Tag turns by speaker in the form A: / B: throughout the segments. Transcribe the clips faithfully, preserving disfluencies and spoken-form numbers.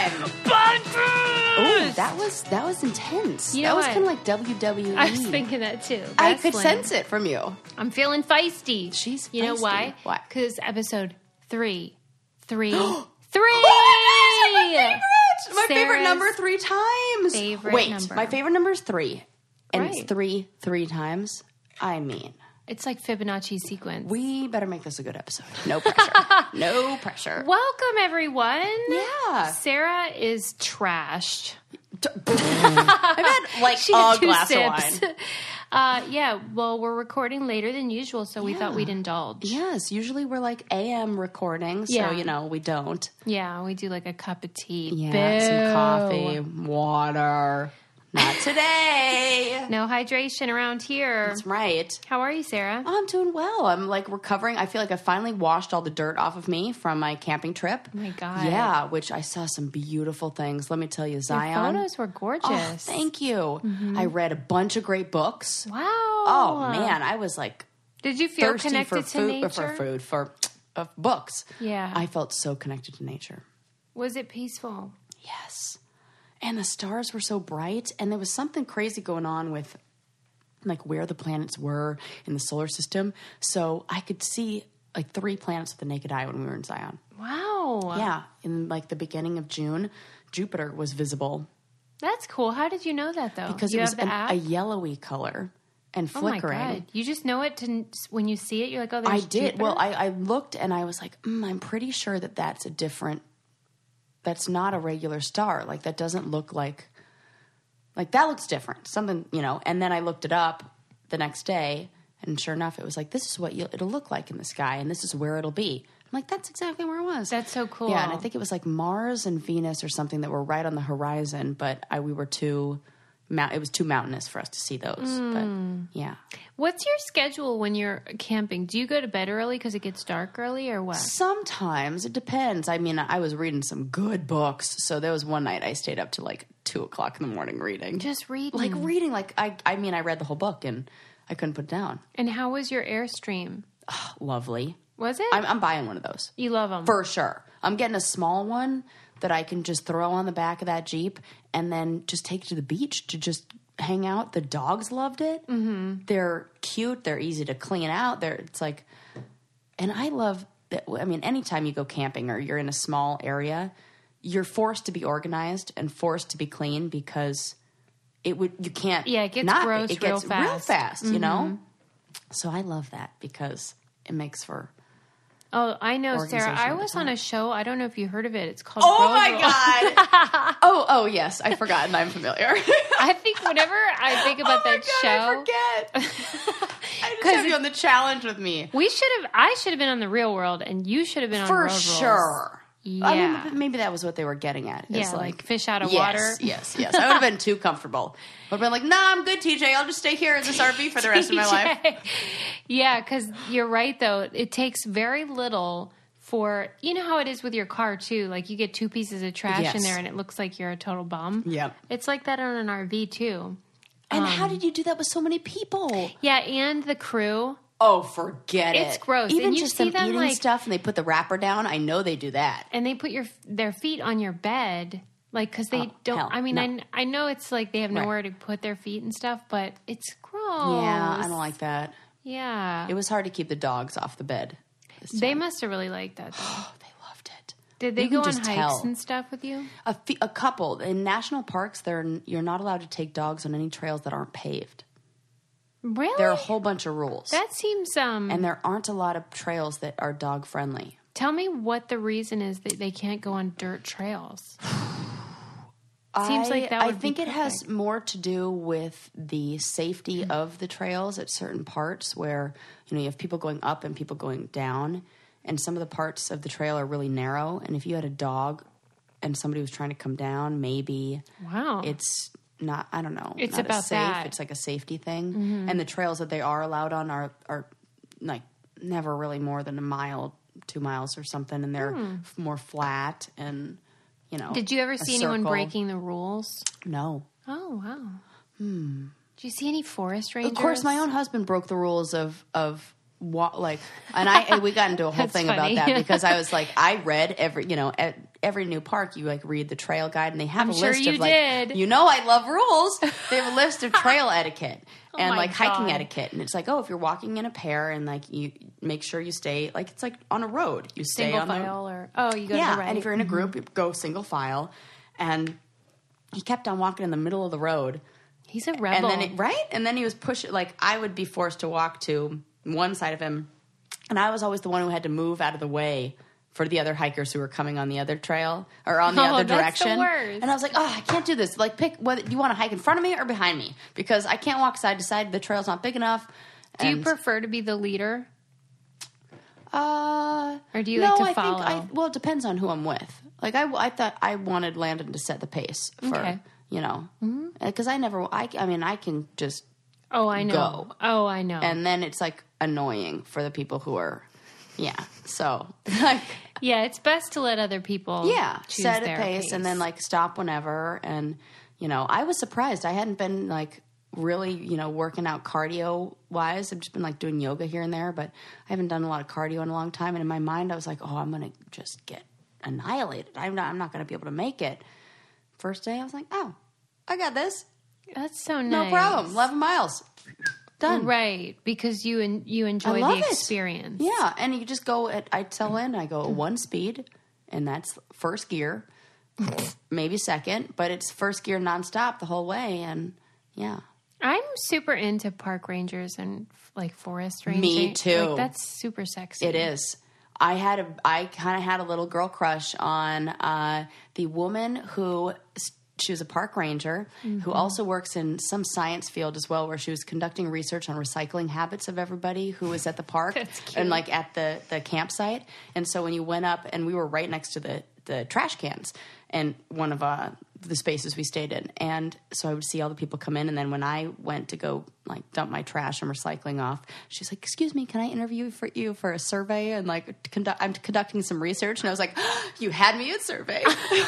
A: time. Oh, that was that was intense.
B: You know
A: that was
B: what?
A: kind of like W W E.
B: I was thinking that too.
A: I could
B: Wrestling.
A: sense it from you.
B: I'm feeling feisty.
A: She's
B: You know
A: feisty.
B: why?
A: Why?
B: Because episode three, three, three.
A: Oh my gosh, my favorite. My favorite
B: Sarah's
A: number three times.
B: favorite
A: Wait,
B: number.
A: my favorite number is three, and
B: Right.
A: it's three three times. I mean,
B: It's like Fibonacci sequence.
A: we better make this a good episode. No pressure. No pressure.
B: Welcome, everyone.
A: Yeah.
B: Sarah is trashed.
A: I've had like
B: She
A: a
B: had two
A: glass
B: sips.
A: of wine.
B: Uh, yeah, well, we're recording later than usual, so we
A: Yeah.
B: thought we'd indulge.
A: Yes, usually we're like A M recording, so
B: Yeah.
A: you know we don't.
B: Yeah, we do like a cup of tea.
A: Yeah,
B: Boo.
A: some coffee, water. Not today.
B: No hydration around here.
A: That's right.
B: How are you, Sarah?
A: Oh, I'm doing well. I'm like recovering. I feel like I finally washed all the dirt off of me from my camping trip.
B: Oh my God.
A: Yeah, which I saw some beautiful things. Let me tell you,
B: Your
A: Zion.
B: photos were gorgeous.
A: Oh, thank you. I read a bunch of great books.
B: Wow.
A: Oh man, I was like
B: Did you feel
A: thirsty
B: connected
A: for
B: to
A: food,
B: nature?
A: for food, for uh, books.
B: Yeah.
A: I felt so connected to nature.
B: Was it peaceful?
A: Yes. And the stars were so bright, and there was something crazy going on with like where the planets were in the solar system. So I could see like three planets with the naked eye when we were in Zion.
B: Wow.
A: Yeah. In like the beginning of June, Jupiter was visible
B: That's cool. How did you know that, though?
A: because
B: you
A: it was
B: have the
A: an,
B: app?
A: a yellowy color and
B: Oh my
A: flickering.
B: God. You just know it to, when you see it, you're like, oh, there's
A: I did.
B: Jupiter?
A: Well, I, I looked and I was like, mm, I'm pretty sure that that's a different, that's not a regular star. Like that doesn't look like, like that looks different. Something, you know, and then I looked it up the next day and sure enough, it was like, this is what you, it'll look like in the sky and this is where it'll be. I'm like, that's exactly where it was.
B: That's so cool.
A: Yeah. And I think it was like Mars and Venus or something that were right on the horizon, but I, we were too, mount, it was too mountainous for us to see those.
B: Mm.
A: But yeah.
B: What's your schedule when you're camping? Do you go to bed early because it gets dark early or what?
A: Sometimes it depends. I mean, I was reading some good books, so there was one night I stayed up to like two o'clock in the morning reading.
B: Just reading.
A: like reading, like I, I mean, I read the whole book and I couldn't put it down.
B: And how was your Airstream?
A: Lovely.
B: Was it?
A: I'm, I'm buying one of those
B: you love them.
A: for sure. I'm getting a small one that I can just throw on the back of that Jeep and then just take to the beach to just hang out. The dogs loved it. Mm-hmm. They're cute. They're easy to clean out. They're it's like, and I love that. I mean, anytime you go camping or you're in a small area, you're forced to be organized and forced to be clean because it would you can't.
B: Yeah, it gets
A: not,
B: gross
A: It
B: real
A: gets real
B: fast.
A: fast. You know. So I love that because it makes for.
B: Oh, I know, Sarah.
A: Organization
B: I
A: of the
B: was on
A: time.
B: a show. I don't know if you heard of it. It's called
A: Oh
B: Road
A: my
B: Rule.
A: god! oh, oh yes, I forgot, and I'm familiar.
B: I think whenever I think about
A: oh my
B: that
A: god,
B: show,
A: I forget. I just
B: 'Cause
A: have you
B: it-
A: on the challenge with me
B: we should have. I should have been on the Real World, and you should have been on
A: for
B: Road Rules.
A: sure.
B: Yeah,
A: I mean, maybe that was what they were getting at. It's
B: yeah, like,
A: like,
B: fish out of
A: yes,
B: water.
A: Yes, yes. I would have been too comfortable. I would have been like, "Nah, I'm good, T J. I'll just stay here in this R V for the rest of my life."
B: Yeah, because you're right, though. It takes very little for, you know how it is with your car, too. Like, you get two pieces of trash
A: Yes.
B: in there, and it looks like you're a total bum.
A: Yep.
B: It's like that on an R V, too.
A: And how did you do that with so many people?
B: Yeah, and the crew.
A: Oh, forget it.
B: It's gross.
A: Even
B: And you
A: just
B: see
A: them
B: them,
A: eating
B: like-
A: stuff and they put the wrapper down. I know they do that.
B: And they put your their feet on your bed, like, because they
A: Oh,
B: don't.
A: hell,
B: I mean,
A: no.
B: I, I know it's like they have
A: Right.
B: nowhere to put their feet and stuff, but it's gross.
A: Yeah, I don't like that.
B: Yeah,
A: It was hard to keep the dogs off the bed. this
B: they
A: time.
B: must have really liked that. Though.
A: Oh, they loved it.
B: Did they
A: You
B: go
A: can
B: on
A: just
B: hikes
A: tell.
B: and stuff with you?
A: A, fe- a couple in national parks. They're you're not allowed to take dogs on any trails that aren't paved.
B: Really?
A: There are a whole bunch of rules,
B: That seems. Um.
A: and there aren't a lot of trails that are dog friendly.
B: tell me what the reason is that they can't go on dirt trails. Seems
A: I,
B: like that
A: I
B: would be
A: think it has
B: perfect.
A: more to do with the safety of the trails at certain parts where you know you have people going up and people going down, and some of the parts of the trail are really narrow. And if you had a dog and somebody was trying to come down, maybe
B: Wow.
A: it's not. I don't know.
B: It's
A: not as
B: about
A: safe.
B: that.
A: It's like a safety thing. And the trails that they are allowed on are are like never really more than a mile, two miles or something, and they're f- more flat and. You know,
B: Did you ever
A: a
B: see anyone
A: circle.
B: breaking the rules?
A: No.
B: Oh wow. Hmm. Did you see any forest rangers?
A: Of course, my own husband broke the rules of of what like, and I and we got into a whole
B: That's
A: thing
B: funny.
A: about that because I was like, I read every you know e- every new park, you like read the trail guide, and they have
B: I'm
A: a
B: sure
A: list
B: you
A: of like,
B: did.
A: you know, I love rules. They have a list of trail etiquette
B: Oh
A: and
B: my
A: like hiking
B: God.
A: etiquette, and it's like, oh, if you're walking in a pair, and like you make sure you stay like it's like on a road, you stay
B: Single
A: on
B: file or oh, you go
A: yeah,
B: to the right.
A: and if you're in a group, you go single file, and he kept on walking in the middle of the road.
B: He's a rebel.
A: And then, it, right? And then he was pushing, like, I would be forced to walk to one side of him, and I was always the one who had to move out of the way for the other hikers who were coming on the other trail, or on the
B: Oh,
A: other
B: that's the
A: direction.
B: worst.
A: And I was like, oh, I can't do this. Like, pick whether you want to hike in front of me or behind me, because I can't walk side to side. The trail's not big enough.
B: Do you
A: And,
B: prefer to be the leader?
A: Uh,
B: Or do you
A: no,
B: like to
A: I
B: follow?
A: Think I, well, it depends on who I'm with. Like, I, I thought I wanted Landon to set the pace for,
B: Okay.
A: you know, because I never, I, I mean, I can just,
B: Oh, I know.
A: Go.
B: Oh, I know.
A: and then it's like annoying for the people who are, yeah. So, like,
B: yeah, it's best to let other people
A: yeah,
B: choose
A: set a
B: their
A: pace, and then like stop whenever. And, you know, I was surprised. I hadn't been like really, you know, working out cardio wise. I've just been like doing yoga here and there, but I haven't done a lot of cardio in a long time. And in my mind, I was like, oh, I'm going to just get annihilated. I'm not, I'm not going to be able to make it. First day, I was like, oh, I got this.
B: That's so nice.
A: No problem. eleven miles. Done.
B: Right, because you en- you enjoy
A: love
B: the
A: it.
B: experience.
A: Yeah, and you just go at, I tell in, I go at one speed, and that's first gear, maybe second, but it's first gear nonstop the whole way, and yeah.
B: I'm super into park rangers and like forest rangers.
A: Me too.
B: Like, that's super sexy.
A: It is. I had a, I kind of had a little girl crush on uh, the woman who, she was a park ranger, mm-hmm. who also works in some science field as well, where she was conducting research on recycling habits of everybody who was at the park and like at the, the campsite. And so when you went up, and we were right next to the, the trash cans, and one of uh, the spaces we stayed in. And so I would see all the people come in. And then when I went to go like dump my trash and recycling off, she's like, excuse me, can I interview for you for a survey? And like, conduct, I'm conducting some research. And I was like, oh, you had me at survey.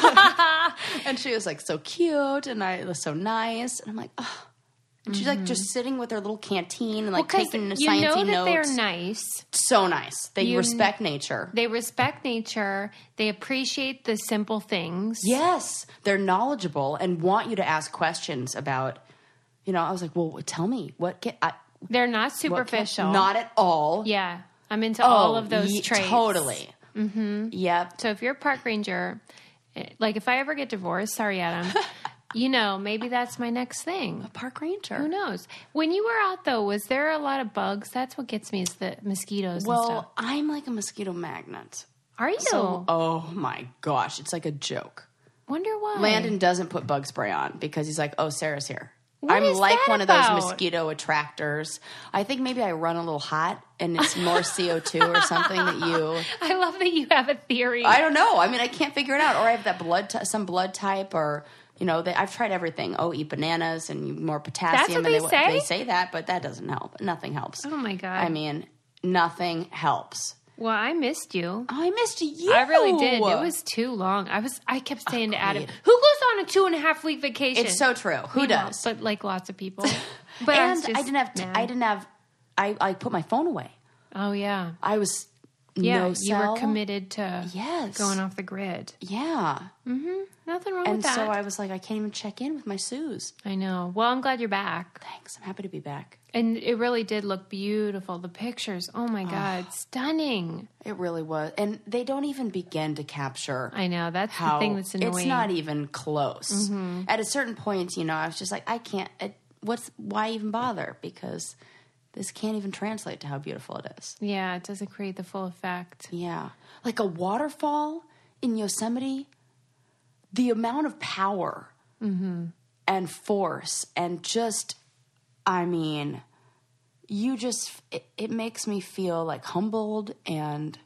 A: And she was like, so cute. And I, it was so nice. And I'm like, oh. And she's like just sitting with her little canteen and like
B: well,
A: taking the
B: you
A: sciencey
B: know that
A: notes.
B: They're nice.
A: So nice. They
B: You-
A: respect nature.
B: They respect nature. They appreciate the simple things.
A: Yes, they're knowledgeable and want you to ask questions about. You know, I was like, well, tell me what can I?
B: They're not
A: what can-
B: superficial.
A: not at all.
B: Yeah, I'm into all
A: Oh,
B: of those
A: ye-
B: traits.
A: Totally. Mm-hmm. Yep.
B: So if you're a park ranger, eh, like if I ever get divorced, sorry, Adam, you know, maybe that's my next thing.
A: A park ranger.
B: Who knows? When you were out, though, was there a lot of bugs? That's what gets me is the mosquitoes and stuff.
A: Well, I'm like a mosquito magnet.
B: Are you?
A: So, oh my gosh, it's like a joke.
B: Wonder why.
A: Landon doesn't put bug spray on because he's like, oh, Sarah's here.
B: What
A: I'm
B: is
A: like
B: that
A: one
B: about?
A: of those mosquito attractors. I think maybe I run a little hot and it's more C O two or something that you...
B: I love that you have a theory.
A: I don't know. I mean, I can't figure it out. Or I have that blood, ty- some blood type, or you know, they, I've tried everything. Oh, eat bananas and more potassium.
B: That's what
A: and
B: they say?
A: They say that, but that doesn't help. Nothing helps.
B: Oh, my God.
A: I mean, nothing helps.
B: Well, I missed you.
A: Oh, I missed you.
B: I really did. It was too long. I was. I kept saying to Adam,
A: Agreed.
B: "Who goes on a two and a half week vacation?"
A: It's so true. Who
B: You know,
A: does?
B: But like lots of people. But I, was
A: and
B: just
A: I didn't have. T-
B: mad.
A: I didn't have. I, I put my phone away.
B: Oh yeah,
A: I was.
B: yeah.
A: no
B: you
A: cell.
B: were committed to
A: Yes.
B: going off the grid.
A: Yeah.
B: Nothing wrong
A: And
B: with that.
A: so I was like, I can't even check in with my Suze.
B: I know. Well, I'm glad you're back.
A: Thanks. I'm happy to be back.
B: And it really did look beautiful. The pictures, oh my God, stunning.
A: It really was. And they don't even begin to capture
B: I know. That's
A: how
B: the thing that's annoying.
A: it's not even close.
B: Mm-hmm.
A: At a certain point, you know, I was just like, I can't, it, what's, why even bother? Because this can't even translate to how beautiful it is.
B: Yeah, it doesn't create the full effect.
A: Yeah. Like a waterfall in Yosemite, the amount of power and force and just, I mean, you just, it, it makes me feel like humbled and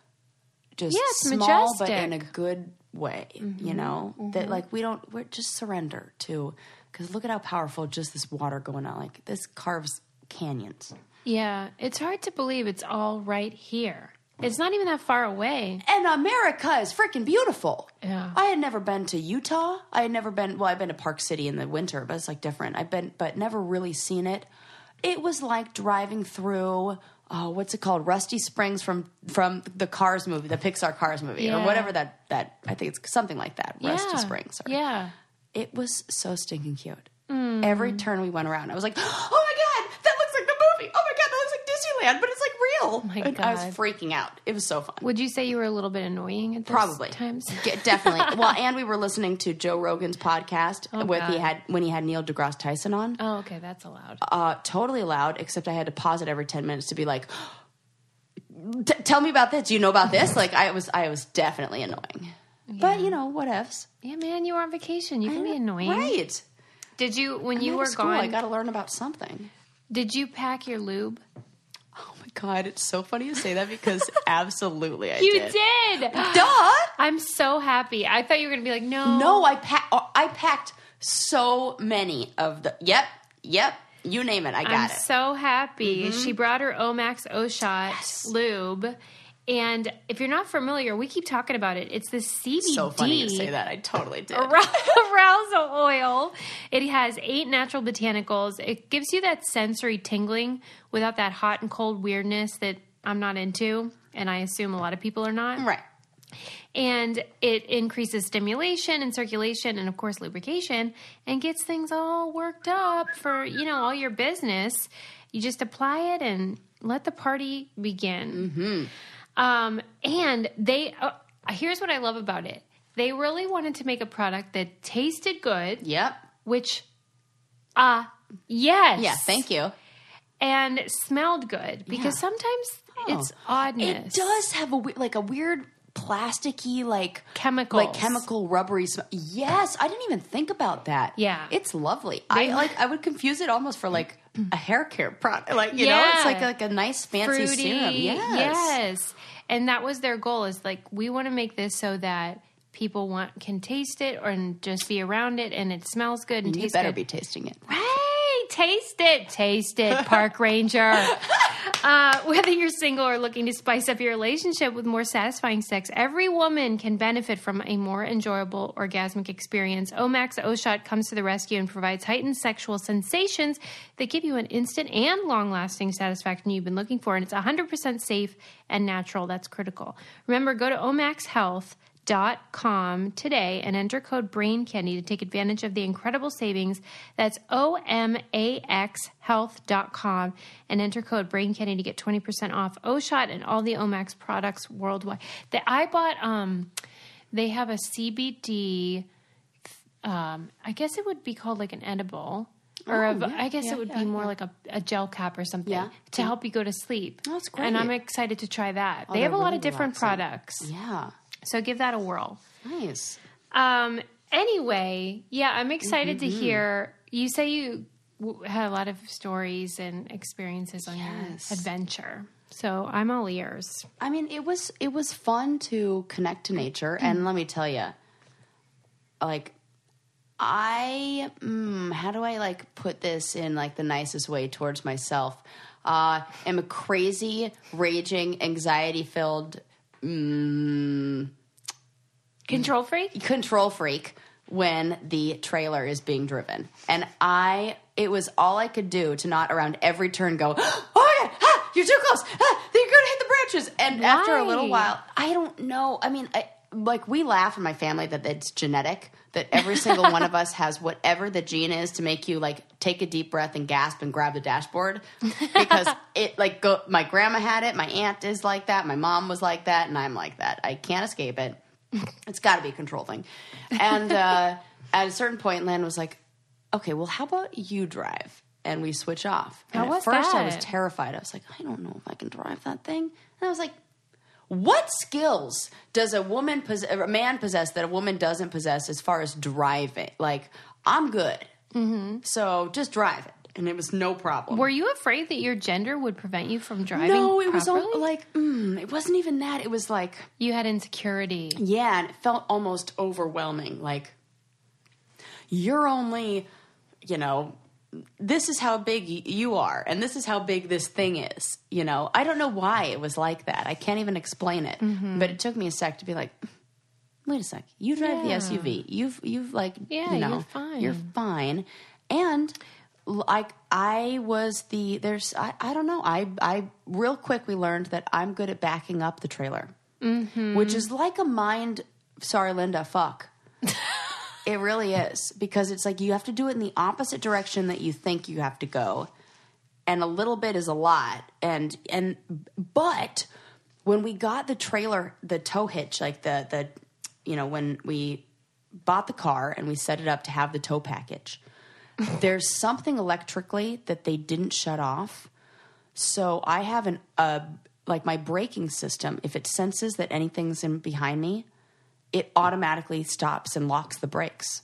A: just
B: Yeah, it's
A: small, but in a
B: majestic.
A: good way, you know, that like we don't, we're just surrender to, because look at how powerful just this water going on. Like this carves canyons.
B: Yeah, it's hard to believe it's all right here. It's not even that far away.
A: And America is freaking beautiful.
B: Yeah.
A: I had never been to Utah. I had never been, well, I've been to Park City in the winter, but it's like different. I've been, but never really seen it. It was like driving through oh, what's it called? Rusty Springs from from the Cars movie, the Pixar Cars movie,
B: Yeah.
A: or whatever that that I think it's something like that. Rusty
B: Yeah.
A: Springs. Sorry.
B: Yeah.
A: It was so stinking cute.
B: Mm.
A: Every turn we went around, I was like, oh my God, that looks like the movie. Oh my God, that looks like Disneyland, but it's like real.
B: Oh my
A: and I was
B: God.
A: freaking out. It was so fun.
B: Would you say you were a little bit annoying at those
A: Probably.
B: times?
A: Yeah, definitely. Well, and we were listening to Joe Rogan's podcast
B: Oh,
A: with he
B: God.
A: had when he had Neil deGrasse Tyson on.
B: Oh, okay, that's allowed.
A: Uh, totally allowed, except I had to pause it every ten minutes to be like, T- tell me about this. Do you know about this? Like I was, I was definitely annoying. But you know, whatevs.
B: Yeah, man, you were on vacation. You can be annoying.
A: Right.
B: Did you, when
A: I'm
B: you
A: out of
B: were
A: school,
B: gone,
A: I got to learn about something.
B: did you pack your lube?
A: Oh my God, it's so funny you say that because absolutely I
B: You
A: did.
B: did.
A: Duh.
B: I'm so happy. I thought you were going to be like, no.
A: No, I packed. I packed so many of the. Yep, yep. You name it, I got
B: I'm
A: it. Mm-hmm.
B: so happy. She brought her Omax O-Shot
A: Yes.
B: lube. And if you're not familiar, we keep talking about it. It's the C B D.
A: So funny you say that. I totally did.
B: arousal oil. It has eight natural botanicals. It gives you that sensory tingling without that hot and cold weirdness that I'm not into, and I assume a lot of people are not.
A: Right.
B: And it increases stimulation and circulation and, of course, lubrication and gets things all worked up for, you know, all your business. You just apply it and let the party begin. Mm-hmm. Um, and they, uh, here's what I love about it. They really wanted to make a product that tasted good,
A: Yep.
B: which, uh, yes.
A: Yeah. Thank you.
B: And smelled good because
A: Yeah.
B: sometimes it's oddness.
A: It does have a we- like a weird plasticky like
B: Chemicals.
A: like chemical rubbery smell. Yes, I didn't even think about that.
B: Yeah.
A: It's lovely. I like I would confuse it almost for like a hair care product. Like you know,
B: Yeah.
A: it's like like a nice fancy
B: Fruity.
A: serum. Yes.
B: Yes. And that was their goal is like, we want to make this so that people want can taste it or and just be around it and it smells good and
A: You
B: tastes
A: better
B: good.
A: be tasting it.
B: Right, taste it, taste it, park ranger. Uh, whether you're single or looking to spice up your relationship with more satisfying sex, every woman can benefit from a more enjoyable orgasmic experience. Omax O-Shot comes to the rescue and provides heightened sexual sensations that give you an instant and long-lasting satisfaction you've been looking for, and it's one hundred percent safe and natural. That's critical. Remember, go to omax health dot com today and enter code BRAINCANDY to take advantage of the incredible savings. That's O M A X health dot com and enter code BRAINCANDY to get twenty percent off O-Shot and all the Omax products worldwide. That I bought, um, they have a C B D, um, I guess it would be called like an edible. Or
A: Oh,
B: a,
A: yeah,
B: I guess
A: yeah,
B: it would
A: yeah,
B: be more
A: yeah.
B: like a, a gel cap or something
A: Yeah.
B: to help you go to sleep.
A: Oh, that's great.
B: And I'm excited to try that.
A: Oh,
B: they have a
A: they're
B: lot
A: really
B: of different
A: relaxing.
B: products.
A: Yeah.
B: So give that a whirl.
A: Nice.
B: Um, anyway, yeah, I'm excited
A: Mm-hmm.
B: to hear. You say you w- had a lot of stories and experiences on
A: Yes.
B: your adventure. So I'm all ears.
A: I mean, it was it was fun to connect to nature, and let me tell you, like, I mm, how do I like put this in like the nicest way towards myself? Uh, am a crazy, raging, anxiety-filled mm,
B: Control freak?
A: control freak when the trailer is being driven, and I it was all I could do to not around every turn go, oh my God, ah, you're too close, ah, you're gonna hit the branches. And after a little
B: Why?
A: while, I don't know. I mean, I, like we laugh in my family that it's genetic, that every single one of us has whatever the gene is to make you like take a deep breath and gasp and grab the dashboard, because it like go. My grandma had it, my aunt is like that, my mom was like that, and I'm like that. I can't escape it. It's got to be a control thing. And uh, at a certain point, Lan was like, okay, well, how about you drive? And we switch off. And
B: How
A: at
B: was
A: first, I was
B: that?
A: terrified. I was like, I don't know if I can drive that thing. And I was like, what skills does a woman, pos- a man possess that a woman doesn't possess as far as driving? Like, I'm good. Mm-hmm. So just drive it. And it was no problem.
B: Were you afraid that your gender would prevent you from driving?
A: no, it was
B: properly?
A: all, like, mm, it wasn't even that. It was like,
B: You had insecurity.
A: yeah, and it felt almost overwhelming. Like, you're only, you know, this is how big y- you are, and this is how big this thing is. You know, I don't know why it was like that. I can't even explain it.
B: Mm-hmm.
A: But it took me a sec to be like, wait a sec. You drive the
B: Yeah.
A: S U V. You've, you've like,
B: Yeah,
A: you know,
B: you're fine.
A: You're fine. And like I was the there's I, I don't know I I real quick we learned that I'm good at backing up the trailer, mm-hmm. which is like a mind. Sorry, Linda. Fuck. It really is, because it's like you have to do it in the opposite direction that you think you have to go, and a little bit is a lot. And and but when we got the trailer, the tow hitch, like the the you know when we bought the car and we set it up to have the tow package. There's something electrically that they didn't shut off. So I have an, uh, like my braking system, if it senses that anything's in behind me, it automatically stops and locks the brakes.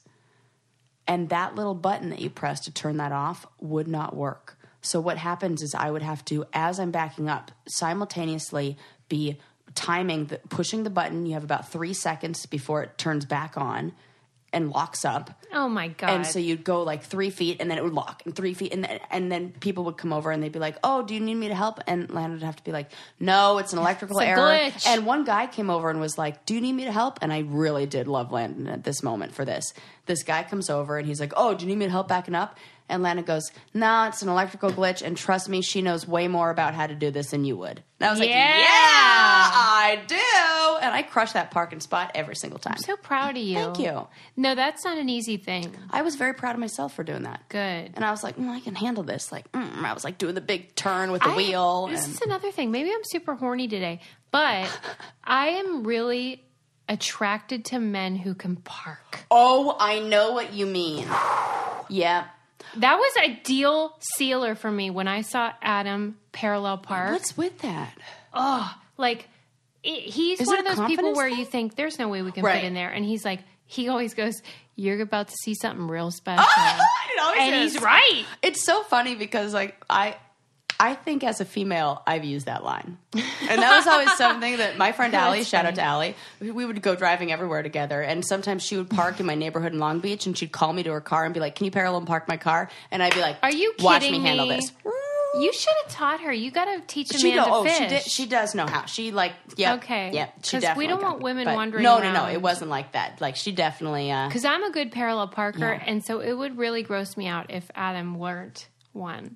A: And that little button that you press to turn that off would not work. So what happens is I would have to, as I'm backing up, simultaneously be timing, the, pushing the button. You have about three seconds before it turns back on and locks up.
B: Oh my God.
A: And so you'd go like three feet and then it would lock, and three feet. And then, and then people would come over and they'd be like, oh, do you need me to help? And Lana would have to be like, no, it's an electrical
B: It's a
A: error.
B: glitch.
A: And one guy came over and was like, do you need me to help? And I really did love Landon at this moment for this. This guy comes over and he's like, oh, do you need me to help backing up? And Lana goes, no, nah, it's an electrical glitch. And trust me, she knows way more about how to do this than you would. And I was like,
B: Yeah.
A: yeah, I do. And I crushed that parking spot every single time.
B: I'm so proud of you.
A: Thank you.
B: No, that's not an easy thing.
A: I was very proud of myself for doing that.
B: Good.
A: And I was like, mm, I can handle this. Like, mm, I was like doing the big turn with the
B: I-
A: wheel.
B: This
A: and-
B: is another thing. Maybe I'm super horny today, but I am really attracted to men who can park.
A: Oh, I know what you mean. Yeah.
B: That was a deal sealer for me when I saw Adam parallel park.
A: What's with that?
B: Oh, like it, he's
A: Is
B: one
A: it
B: of
A: a
B: those people
A: confidence
B: where
A: thing?
B: you think there's no way we can
A: Right.
B: fit in there, and he's like, he always goes, "You're about to see something real special,"
A: It always
B: and
A: is.
B: he's right.
A: It's so funny because like I I think as a female I've used that line. And that was always something that my friend Allie,
B: That's
A: shout out
B: funny.
A: to Allie, we would go driving everywhere together, and sometimes she would park in my neighborhood in Long Beach and she'd call me to her car and be like, can you parallel park my car? And I'd be like,
B: Are you
A: watch
B: kidding
A: me handle
B: me?
A: this.
B: You should have taught her. You got to teach a
A: She
B: man
A: know,
B: to
A: oh,
B: fish.
A: she did. She does know how. She like, yeah,
B: Okay.
A: yeah. She
B: 'Cause
A: definitely.
B: we don't
A: got
B: want
A: it.
B: women
A: But
B: wandering
A: No, no, no.
B: around.
A: It wasn't like that. Like she definitely. Uh,
B: Because I'm a good parallel parker,
A: Yeah.
B: and so it would really gross me out if Adam weren't one.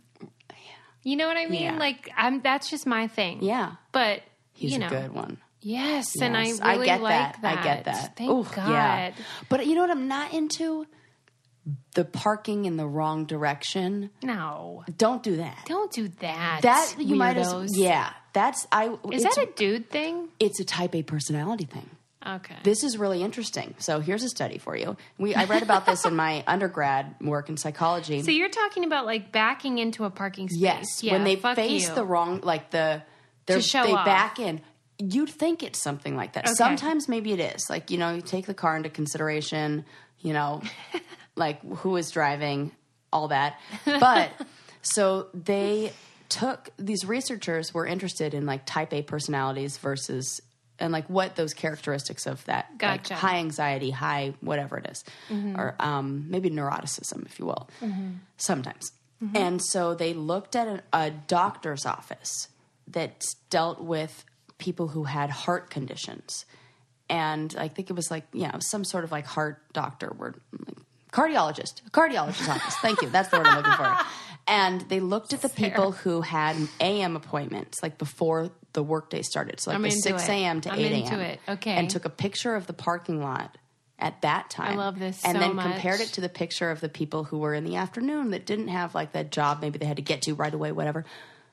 B: You know what I mean?
A: Yeah.
B: Like, I'm. That's just my thing.
A: yeah,
B: But
A: he's
B: you know,
A: a good one.
B: yes, and I
A: Yes,
B: really
A: get
B: like
A: that. I get that.
B: Thank
A: Ooh,
B: God.
A: yeah. But you know what I'm not into? The parking in the wrong direction.
B: No,
A: Don't do that.
B: don't do that.
A: That you might as
B: weirdos.
A: yeah. That's I.
B: Is
A: it's,
B: that a dude thing?
A: It's a type A personality thing.
B: Okay.
A: This is really interesting. So here's a study for you. We I read about this in my undergrad work in psychology.
B: So you're talking about like backing into a parking space.
A: Yes,
B: Yeah,
A: when they
B: fuck
A: face
B: you.
A: the wrong, like the, they're-
B: To show
A: they
B: off.
A: back in. You'd think it's something like that.
B: Okay.
A: Sometimes maybe it is. Like, you know, you take the car into consideration, you know, like who is driving, all that. But so they took, these researchers were interested in like type A personalities versus, and like what those characteristics of that,
B: Gotcha.
A: like high anxiety, high whatever it is, or um, maybe neuroticism, if you will, sometimes. And so they looked at a, a doctor's office that dealt with people who had heart conditions. And I think it was like, yeah, some sort of like heart doctor word, like cardiologist, cardiologist's office. Thank you. That's the word I'm looking for. And they looked at the people who had A M appointments, like before the workday started. So like
B: I'm
A: the
B: into
A: six
B: it.
A: a.m. to
B: I'm
A: eight a.m.
B: into it. Okay.
A: And took a picture of the parking lot at that time.
B: I love this
A: And
B: so
A: then
B: much.
A: compared it to the picture of the people who were in the afternoon that didn't have like that job maybe they had to get to right away, whatever.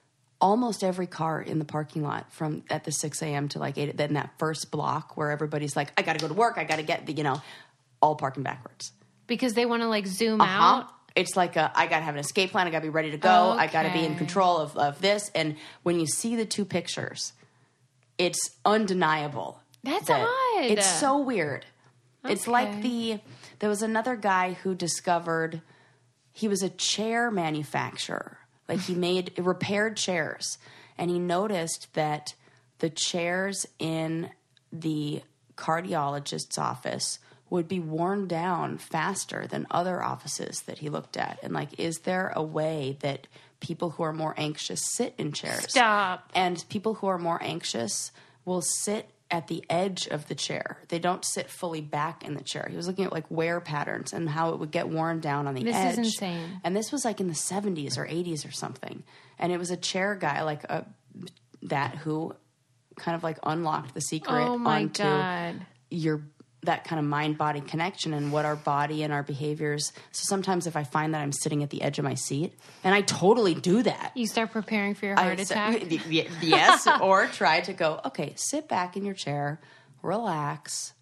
A: Almost every car in the parking lot from at the six a.m. to like eight, then that first block where everybody's like, I got to go to work, I got to get the, you know, all parking backwards.
B: because they want to like zoom
A: Uh-huh.
B: out.
A: It's like a, I got to have an escape plan, I got to be ready to go, I got to be in
B: Okay.
A: control of, of this. And when you see the two pictures, it's undeniable.
B: That's
A: that-
B: odd.
A: It's so weird. It's like
B: Okay.
A: the, there was another guy who discovered, he was a chair manufacturer. Like he made, repaired chairs. And he noticed that the chairs in the cardiologist's office would be worn down faster than other offices that he looked at. And like, is there a way that people who are more anxious sit in chairs?
B: Stop.
A: And people who are more anxious will sit at the edge of the chair. They don't sit fully back in the chair. He was looking at like wear patterns and how it would get worn down on the
B: This
A: edge.
B: is insane.
A: And this was like in the seventies or eighties or something. And it was a chair guy like a, that who kind of like unlocked the secret
B: Oh my
A: onto
B: God.
A: your that kind of mind-body connection and what our body and our behaviors. So sometimes if I find that I'm sitting at the edge of my seat, and I totally do that.
B: You start preparing for your heart
A: I,
B: attack.
A: Yes, or try to go, okay, sit back in your chair, relax.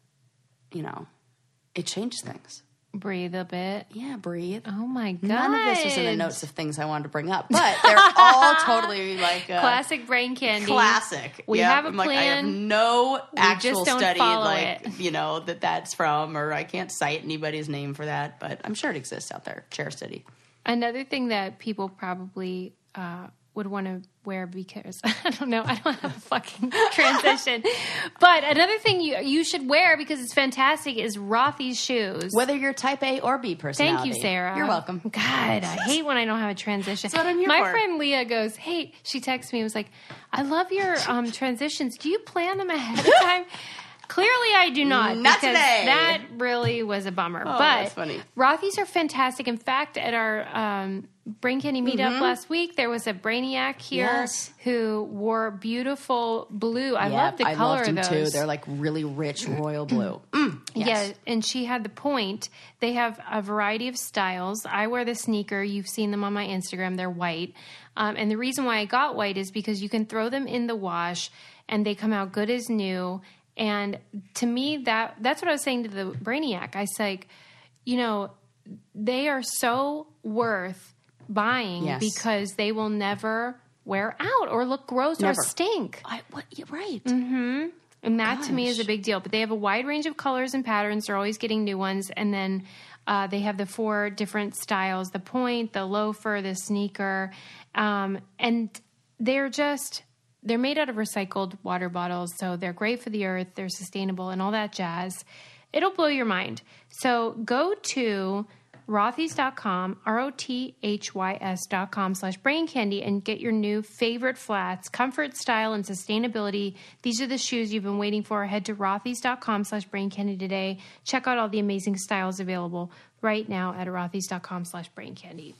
A: You know, it changes things.
B: Breathe a bit.
A: Yeah, breathe.
B: Oh my God.
A: None of this was in the notes of things I wanted to bring up, but they're all totally like uh,
B: Classic brain candy.
A: classic.
B: We
A: Yep.
B: have a
A: I'm like, I have
B: plan.
A: no actual
B: just don't
A: study,
B: follow
A: like
B: it.
A: you know that that's from, or I can't cite anybody's name for that, but I'm sure it exists out there. Chair study.
B: Another thing that people probably uh, would want to wear because I don't know, I don't have a fucking transition. But another thing you you should wear because it's fantastic is Rothy's shoes.
A: Whether you're type A or B personality.
B: Thank you, Sarah.
A: You're welcome.
B: God, I hate when I don't have a transition.
A: That's what I'm here
B: My
A: for.
B: friend Leah goes, hey, she texted me and was like, I love your um, transitions. Do you plan them ahead of time? Clearly, I do not.
A: Not
B: because
A: today.
B: That really was a bummer.
A: Oh,
B: but
A: that's funny.
B: Rothy's are fantastic. In fact, at our um, Brain Candy meetup last week, there was a Brainiac here
A: Yes.
B: who wore beautiful blue. I
A: Yeah,
B: love the
A: I
B: color
A: loved them
B: of those.
A: too. They're like really rich royal blue. Mm, yes.
B: Yeah, and she had the point. They have a variety of styles. I wear the sneaker. You've seen them on my Instagram. They're white. Um, and the reason why I got white is because you can throw them in the wash and they come out good as new. And to me, that that's what I was saying to the Brainiac. I was like, you know, they are so worth buying
A: Yes.
B: because they will never wear out or look gross
A: Never.
B: or stink.
A: I, what, you're right.
B: And that to me is a
A: Gosh.
B: big deal. But they have a wide range of colors and patterns. They're always getting new ones. And then uh, they have the four different styles, the point, the loafer, the sneaker. Um, and they're just, they're made out of recycled water bottles. So they're great for the earth. They're sustainable and all that jazz. It'll blow your mind. So go to rothys dot com, R O T H Y S dot com slash brain candy and get your new favorite flats, comfort, style, and sustainability. These are the shoes you've been waiting for. Head to rothys dot com slash brain candy today. Check out all the amazing styles available right now at rothys dot com slash brain candy.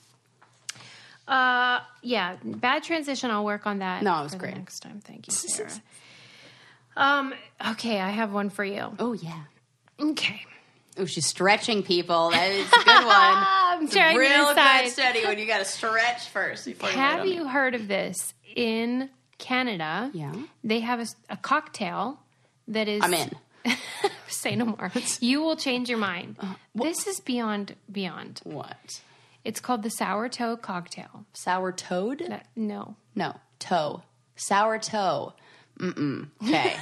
B: Uh, yeah, bad transition. I'll work on that.
A: No, it was
B: for the
A: great.
B: next time. Thank you, Sarah. um, okay, I have one for you.
A: Oh yeah.
B: Okay.
A: Oh, she's stretching people. That is a good one.
B: I'm
A: It's a
B: trying to
A: real
B: decide.
A: good study when you got to stretch first. Before you
B: Have
A: get on
B: you heard of this? In Canada,
A: Yeah.
B: they have a, a cocktail that is...
A: I'm in.
B: Say no more. You will change your mind.
A: Uh,
B: This is beyond, beyond.
A: What?
B: It's called the Sour Toe Cocktail.
A: Sour toad?
B: Uh, no.
A: No, toe. Sour toe. Mm-mm. Okay.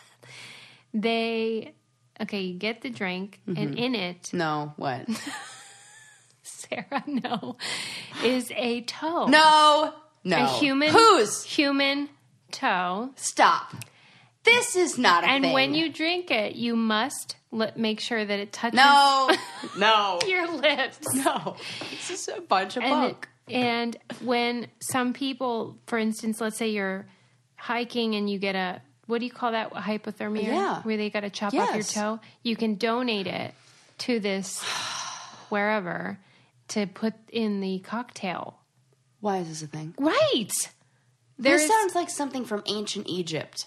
B: They... Okay, you get the drink,
A: Mm-hmm.
B: and in it,
A: No, what?
B: Sarah, no, is a toe.
A: No. No.
B: A human...
A: Whose?
B: Human toe.
A: Stop. This is not a
B: And
A: thing.
B: when you drink it, you must li- make sure that it touches
A: No. No.
B: your lips.
A: No. This is a bunch of
B: And,
A: bunk.
B: and when some people, for instance, let's say you're hiking and you get a, what do you call that? Hypothermia?
A: Yeah.
B: Where they got to chop off your
A: Yes.
B: toe. You can donate it to this wherever to put in the cocktail.
A: Why is this a thing?
B: Right.
A: This
B: There's
A: sounds like something from ancient Egypt.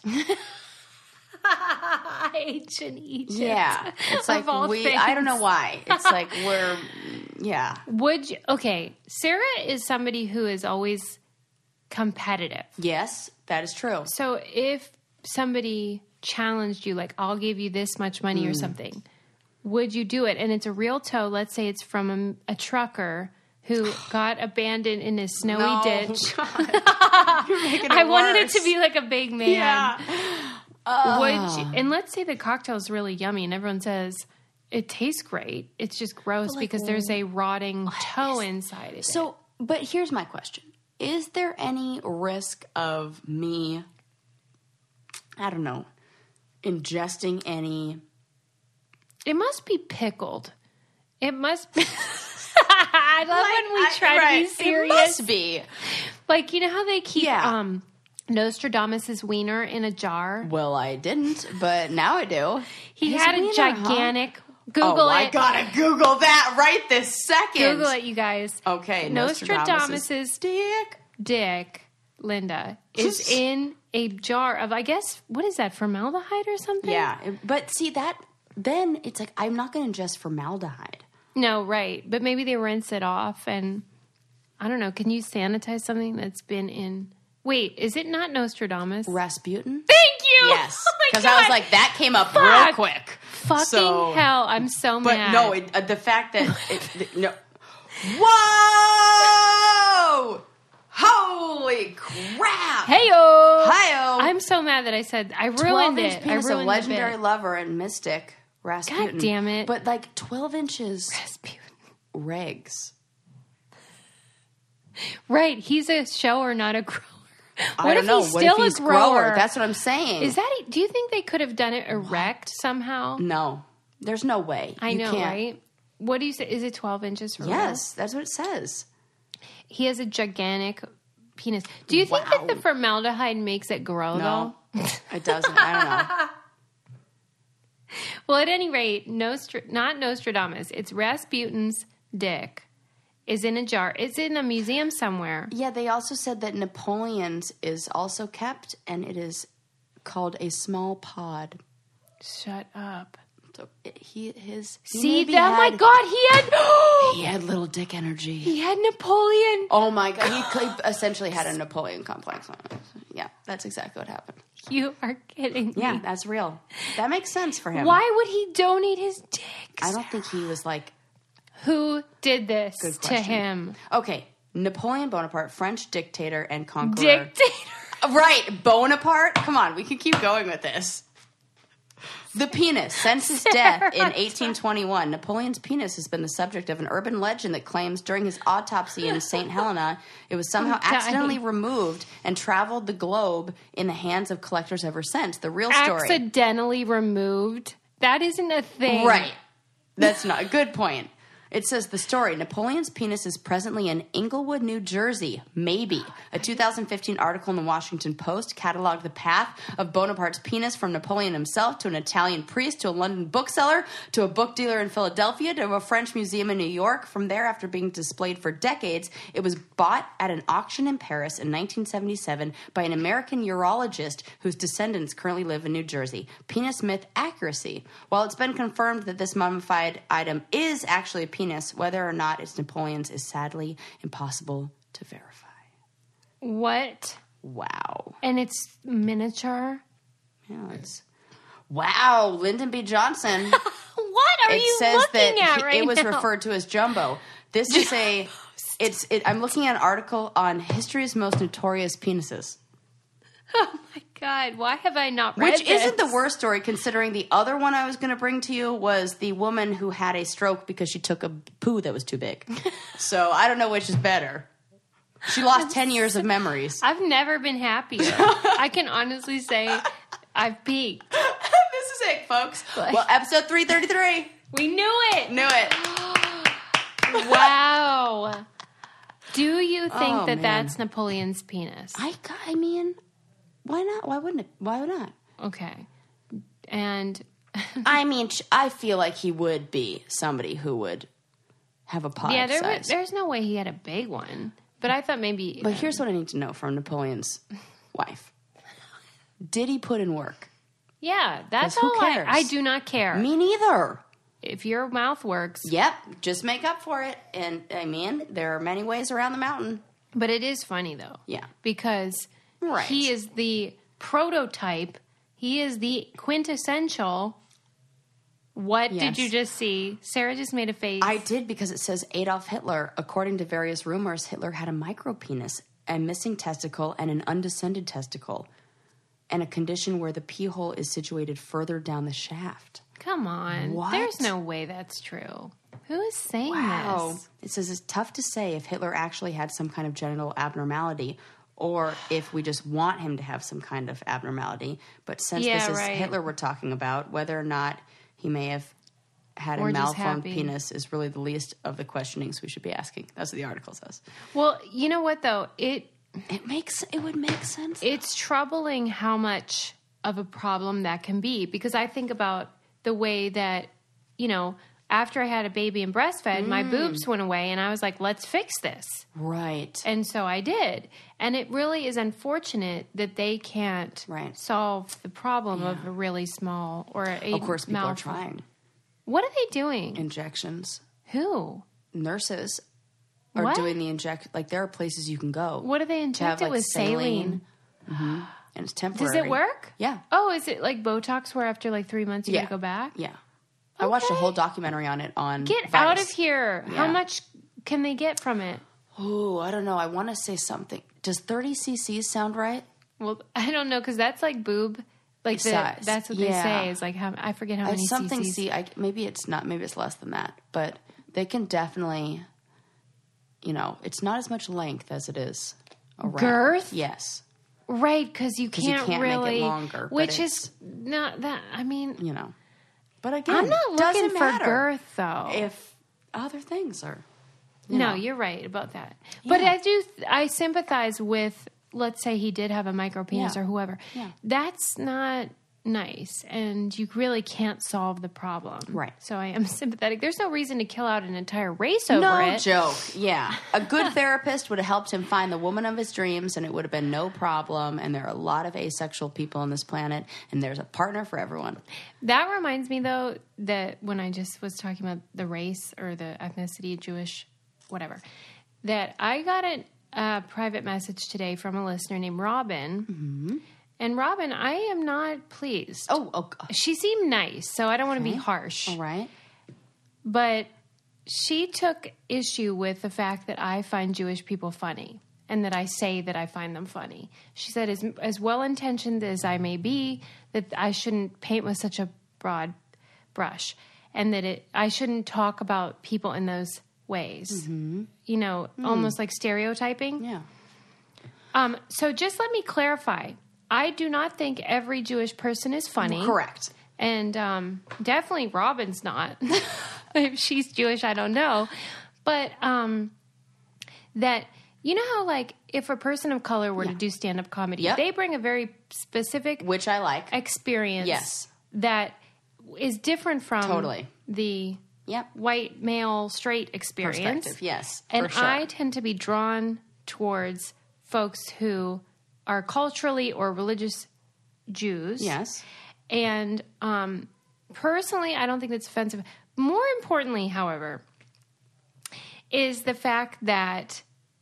B: ancient Egypt.
A: Yeah. It's like
B: Of all
A: we,
B: things.
A: I don't know why. It's like we're, yeah.
B: Would you, okay, Sarah is somebody who is always competitive.
A: Yes, that is true.
B: So if somebody challenged you, like, I'll give you this much money
A: Mm.
B: or something, would you do it? And it's a real toe. Let's say it's from a, a trucker who got abandoned in a snowy
A: No,
B: ditch.
A: God. You're making it
B: I wanted it
A: worse.
B: to be like a big man.
A: Yeah.
B: Would you, and let's say the cocktail is really yummy and everyone says it tastes great. It's just gross
A: like,
B: because there's a rotting toe inside of it.
A: So, but here's my question. Is there any risk of me, I don't know, ingesting any...
B: It must be pickled. It must be. I love when we
A: I-
B: try
A: right,
B: to be serious.
A: It must be.
B: Like, you know how they keep
A: Yeah.
B: um Nostradamus' wiener in a jar.
A: Well, I didn't, but now I do.
B: He
A: His
B: had a
A: wiener,
B: gigantic...
A: Huh?
B: Google
A: oh,
B: it.
A: I gotta Google that right this second.
B: Google it, you guys.
A: Okay,
B: Nostradamus'
A: Nostradamus' dick.
B: Dick, Linda, is in a jar of, I guess, what is that, formaldehyde or something?
A: Yeah, but see that, then it's like, I'm not going to ingest formaldehyde.
B: No, right. But maybe they rinse it off and, I don't know, can you sanitize something that's been in... Wait, is it not Nostradamus?
A: Rasputin?
B: Thank you!
A: Yes. Because
B: Oh
A: I was like, that came up
B: Fuck.
A: real quick.
B: Fucking
A: So-
B: hell, I'm so
A: But
B: mad.
A: no, it, uh, the fact that... It, the, no. Whoa! Holy crap!
B: Hey-o!
A: Hi-yo!
B: I'm so mad that I said, I ruined
A: twelve-inch
B: it. I
A: penis
B: ruined
A: of
B: the
A: legendary
B: bit.
A: lover and mystic Rasputin.
B: God damn it.
A: But like twelve inches
B: Rasputin.
A: regs.
B: Right, he's a shower, not a grower. What
A: I don't
B: if
A: know.
B: he's
A: What
B: still
A: if he's
B: a grower?
A: That's what I'm saying.
B: Is that? Do you think they could have done it erect somehow?
A: No. There's no way.
B: I
A: You
B: know,
A: can't.
B: right? What do you say? Is it twelve inches for real?
A: Yes, that's what it says.
B: He has a gigantic penis. Do you think
A: Wow.
B: that the formaldehyde makes it grow,
A: No,
B: though?
A: it doesn't. I don't know.
B: Well, at any rate, Nostr- not Nostradamus. It's Rasputin's dick is in a jar. It's in a museum somewhere.
A: Yeah, they also said that Napoleon's is also kept, and it is called a small pod.
B: Shut up.
A: So it, he his he
B: See
A: maybe
B: that?
A: had-
B: My God, he had
A: he had little dick energy.
B: he had Napoleon.
A: Oh my God, he cl- essentially had a Napoleon complex. Yeah, that's exactly what happened.
B: You are kidding me.
A: Yeah, that's real. That makes sense for him.
B: Why would he donate his dick?
A: I don't think he was like.
B: Who did this
A: Good
B: to
A: question.
B: him?
A: Okay, Napoleon Bonaparte, French dictator and conqueror.
B: Dictator.
A: Right, Bonaparte. Come on, we can keep going with this. The penis. Since his death in eighteen twenty-one, Napoleon's penis has been the subject of an urban legend that claims during his autopsy in Saint Helena, it was somehow
B: I'm dying.
A: accidentally removed and traveled the globe in the hands of collectors ever since. The real story.
B: Accidentally removed. That isn't a thing.
A: Right. That's not a good point. It says the story, Napoleon's penis is presently in Inglewood, New Jersey. Maybe. A two thousand fifteen article in the Washington Post cataloged the path of Bonaparte's penis from Napoleon himself to an Italian priest to a London bookseller to a book dealer in Philadelphia to a French museum in New York. From there, after being displayed for decades, it was bought at an auction in Paris in nineteen seventy-seven by an American urologist whose descendants currently live in New Jersey. Penis myth accuracy. While it's been confirmed that this mummified item is actually a penis, whether or not it's Napoleon's is sadly impossible to verify.
B: What?
A: Wow.
B: And it's miniature?
A: Yeah, it's wow. Lyndon B. Johnson.
B: What are
A: It
B: you
A: says
B: looking
A: that
B: at
A: he-
B: right
A: it was
B: now?
A: referred to as jumbo. This is a. It's. It, I'm looking at an article on history's most notorious penises,
B: Oh my God. Why have I not read
A: which isn't the
B: this?
A: worst story considering the other one I was going to bring to you was the woman who had a stroke because she took a poo that was too big. So I don't know which is better. She lost ten years of memories.
B: I've never been happier. I can honestly say I've peaked.
A: This is it, folks. Well, episode three thirty-three.
B: We knew it.
A: Knew it.
B: Wow. Do you think
A: Oh,
B: that
A: man.
B: that's Napoleon's penis?
A: I, I mean, why not? Why wouldn't it? Why not?
B: Okay. And
A: I mean, ch- I feel like he would be somebody who would have a pod
B: yeah, there, wa-
A: size.
B: there's no way he had a big one. But I thought maybe.
A: But here's what I need to know from Napoleon's wife. Did he put in work?
B: yeah, that's
A: 'Cause who
B: all. I,
A: cares?
B: I do not care.
A: Me neither.
B: If your mouth works,
A: Yep, just make up for it. And I mean, there are many ways around the mountain.
B: but it is funny though.
A: Yeah.
B: because
A: Right.
B: he is the prototype. He is the quintessential. What
A: Yes.
B: did you just see? Sarah just made a face.
A: I did because it says Adolf Hitler. According to various rumors, Hitler had a micropenis, a missing testicle, and an undescended testicle, and a condition where the pee hole is situated further down the shaft.
B: Come on.
A: What?
B: There's no way that's true. Who is saying this?
A: It says it's tough to say if Hitler actually had some kind of genital abnormality or if we just want him to have some kind of abnormality. But since
B: Yeah,
A: this is
B: right.
A: Hitler we're talking about, whether or not he may have had
B: Or
A: a
B: just
A: malformed
B: happy.
A: penis is really the least of the questionings we should be asking. That's what the article says.
B: Well, you know what though? It
A: It makes it would make sense.
B: It's troubling how much of a problem that can be, because I think about the way that, you know, after I had a baby and breastfed, mm. my boobs went away, and I was like, let's fix this.
A: Right.
B: And so I did. And it really is unfortunate that they can't
A: right.
B: solve the problem
A: yeah.
B: of a really small or a
A: Of course, people
B: mouth.
A: are trying.
B: What are they doing?
A: Injections.
B: Who?
A: Nurses are
B: what?
A: doing the inject. Like, there are places you can go.
B: What do they inject
A: have,
B: it
A: like,
B: with? Saline.
A: saline. Mm-hmm. And it's temporary.
B: Does it work?
A: Yeah.
B: Oh, is it like Botox where after like three months you
A: yeah.
B: gotta go back?
A: Yeah. I watched a whole documentary on it on
B: Get
A: Vice.
B: out of here.
A: Yeah.
B: How much can they get from it?
A: Oh, I don't know. I want to say something. Does thirty cc's sound right?
B: Well, I don't know, because that's like boob. Like the,
A: Size.
B: that's what
A: Yeah.
B: they say is like how I forget how many
A: It's something
B: cc's.
A: C. I, maybe it's not. Maybe it's less than that. But they can definitely, you know, it's not as much length as it is around.
B: Girth?
A: Yes.
B: Right, because you
A: you
B: can't,
A: can't make it
B: really,
A: longer, but
B: which
A: it's-
B: is not that. I mean,
A: You know. But again,
B: I'm not looking
A: doesn't
B: for
A: matter
B: girth though.
A: if other things are. You
B: no,
A: know.
B: you're right about that. But
A: Yeah.
B: I do. I sympathize with. Let's say he did have a micro penis
A: Yeah.
B: or whoever.
A: Yeah.
B: That's not nice, and you really can't solve the problem.
A: Right.
B: So I am sympathetic. There's no reason to kill out an entire race over
A: No
B: it.
A: joke. Yeah. A good therapist would have helped him find the woman of his dreams, and it would have been no problem. And there are a lot of asexual people on this planet, and there's a partner for everyone.
B: That reminds me, though, that when I just was talking about the race or the ethnicity, Jewish, whatever, that I got a, a private message today from a listener named Robin. Mm-hmm. And Robin, I am not pleased.
A: Oh, oh God.
B: She seemed nice, so I don't want to be
A: Okay.
B: harsh.
A: All right.
B: But she took issue with the fact that I find Jewish people funny and that I say that I find them funny. She said, as, as well-intentioned as I may be, that I shouldn't paint with such a broad brush and that it I shouldn't talk about people in those ways. Mm-hmm. You know, mm. almost like stereotyping.
A: Yeah.
B: Um, so just let me clarify. I do not think every Jewish person is funny.
A: Correct.
B: And um, definitely Robin's not. If she's Jewish, I don't know. But um, that, you know how, like, if a person of color were
A: Yeah.
B: to do stand-up comedy,
A: Yep.
B: they bring a very specific
A: Which I like.
B: experience
A: Yes.
B: that is different from
A: Totally.
B: the
A: Yep.
B: white, male, straight experience.
A: Perspective, yes.
B: And
A: for sure.
B: I tend to be drawn towards folks who are culturally or religious Jews.
A: Yes.
B: And um, personally, I don't think that's offensive. More importantly, however, is the fact that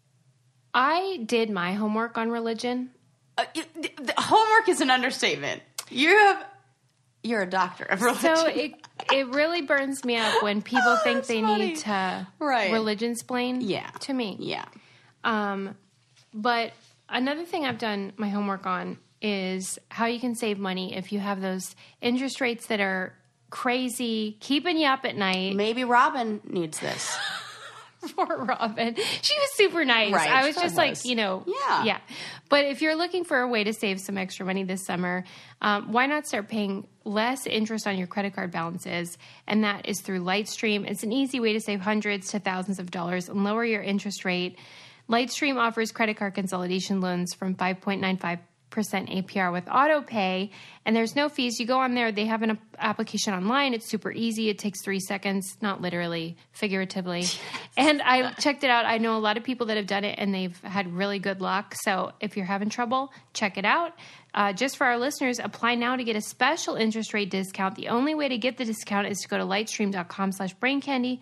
B: I did my homework on religion.
A: Uh, you- the, the homework is an understatement. You have... You're a doctor of religion.
B: So it it really burns me up when people
A: Oh,
B: think
A: that's
B: they
A: funny.
B: need to
A: Right.
B: religion-splain
A: Yeah.
B: to me.
A: Yeah.
B: Um, but another thing I've done my homework on is how you can save money if you have those interest rates that are crazy, keeping you up at night.
A: Maybe Robin needs this.
B: Poor Robin. She was super nice.
A: Right,
B: I was
A: she
B: just
A: was.
B: like, you know,
A: Yeah.
B: yeah. But if you're looking for a way to save some extra money this summer, um, why not start paying less interest on your credit card balances? And that is through Lightstream. It's an easy way to save hundreds to thousands of dollars and lower your interest rate. Lightstream offers credit card consolidation loans from five point nine five percent A P R with auto pay, and there's no fees. You go on there, they have an application online. It's super easy. It takes three seconds, not literally, figuratively. And I checked it out. I know a lot of people that have done it, and they've had really good luck. So if you're having trouble, check it out. Uh, just for our listeners, apply now to get a special interest rate discount. The only way to get the discount is to go to lightstream.com slash braincandy,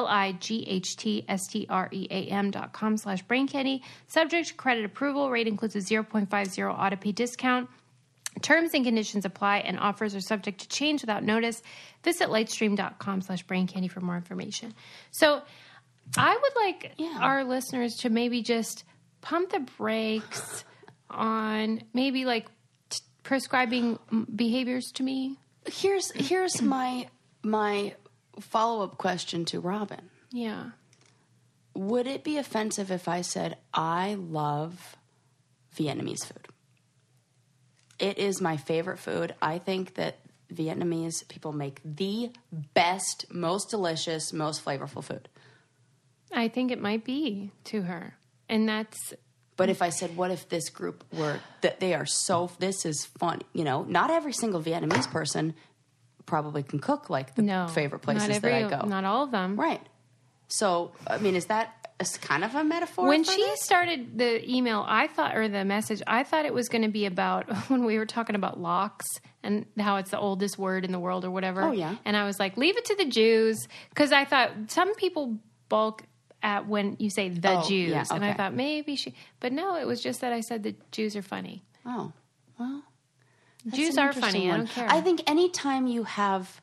B: L-I-G-H-T-S-T-R-E-A-M dot com slash braincandy. Subject to credit approval. Rate includes a zero point five zero auto pay discount. Terms and conditions apply, and offers are subject to change without notice. Visit lightstream.com slash braincandy for more information. So I would like
A: Yeah.
B: our listeners to maybe just pump the brakes on maybe like t- prescribing behaviors to me.
A: Here's here's my my follow-up question to Robin.
B: Yeah.
A: Would it be offensive if I said I love Vietnamese food? It is my favorite food. I think that Vietnamese people make the best, most delicious, most flavorful food.
B: I think it might be to her. And that's
A: But if I said, what if this group were, that they are so, this is fun, you know, not every single Vietnamese person probably can cook like the
B: No,
A: favorite places
B: not every,
A: that I go.
B: Not all of them.
A: Right. So, I mean, is that a, kind of a metaphor?
B: When
A: for
B: she
A: this?
B: started the email, I thought, or the message, I thought it was going to be about when we were talking about locks and how it's the oldest word in the world or whatever.
A: Oh, yeah.
B: And I was like, leave it to the Jews. Because I thought some people bulk at when you say the
A: Oh,
B: Jews.
A: yeah,
B: And I
A: okay.
B: thought maybe she, but no, it was just that I said the Jews are funny.
A: Oh, well. that's
B: Jews
A: an
B: are
A: interesting
B: funny. I
A: one.
B: don't care.
A: I think anytime you have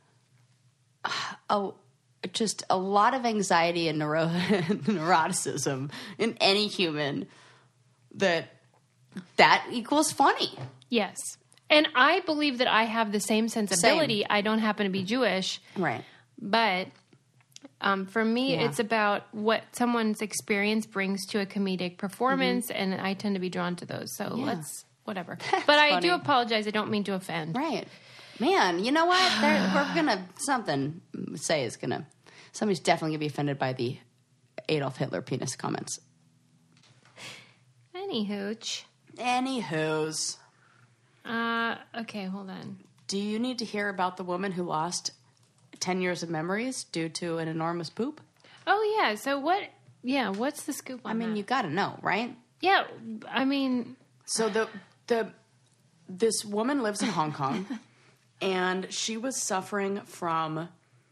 A: a, just a lot of anxiety and neuro- neuroticism in any human, that that equals funny.
B: Yes. And I believe that I have the same sensibility.
A: Same.
B: I don't happen to be Jewish.
A: Right.
B: But um, for me,
A: Yeah.
B: it's about what someone's experience brings to a comedic performance, and I tend to be drawn to those. So
A: Mm-hmm. Yeah.
B: let's, whatever.
A: That's
B: but I
A: funny.
B: do apologize. I don't mean to offend.
A: Right. Man, you know what? There, we're going to, something say is going to, somebody's definitely going to be offended by the Adolf Hitler penis comments.
B: Any hooch.
A: Anywho's,
B: Uh, okay, hold on.
A: do you need to hear about the woman who lost ten years of memories due to an enormous poop?
B: Oh, yeah. So what, yeah, what's the scoop on
A: I mean,
B: that?
A: you got to know, right?
B: Yeah, I mean,
A: So the the this woman lives in Hong Kong, and she was suffering from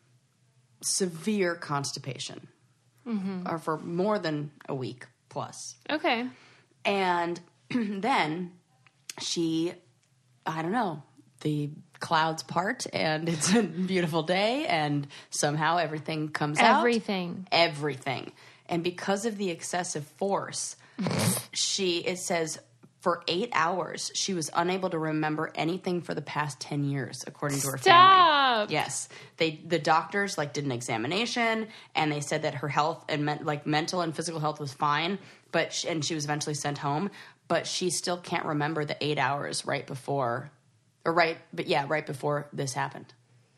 A: severe constipation, or for more than a week plus.
B: okay.
A: And then she, I don't know, the clouds part, and it's a beautiful day, and somehow everything comes out.
B: Everything.
A: Everything. And because of the excessive force, she, it says, for eight hours, she was unable to remember anything for the past ten years, according to her
B: Stop.
A: family. Yes. They, the doctors, like, did an examination, and they said that her health and, men, like, mental and physical health was fine, but she, and she was eventually sent home, but she still can't remember the eight hours right before, or right, but yeah, right before this happened.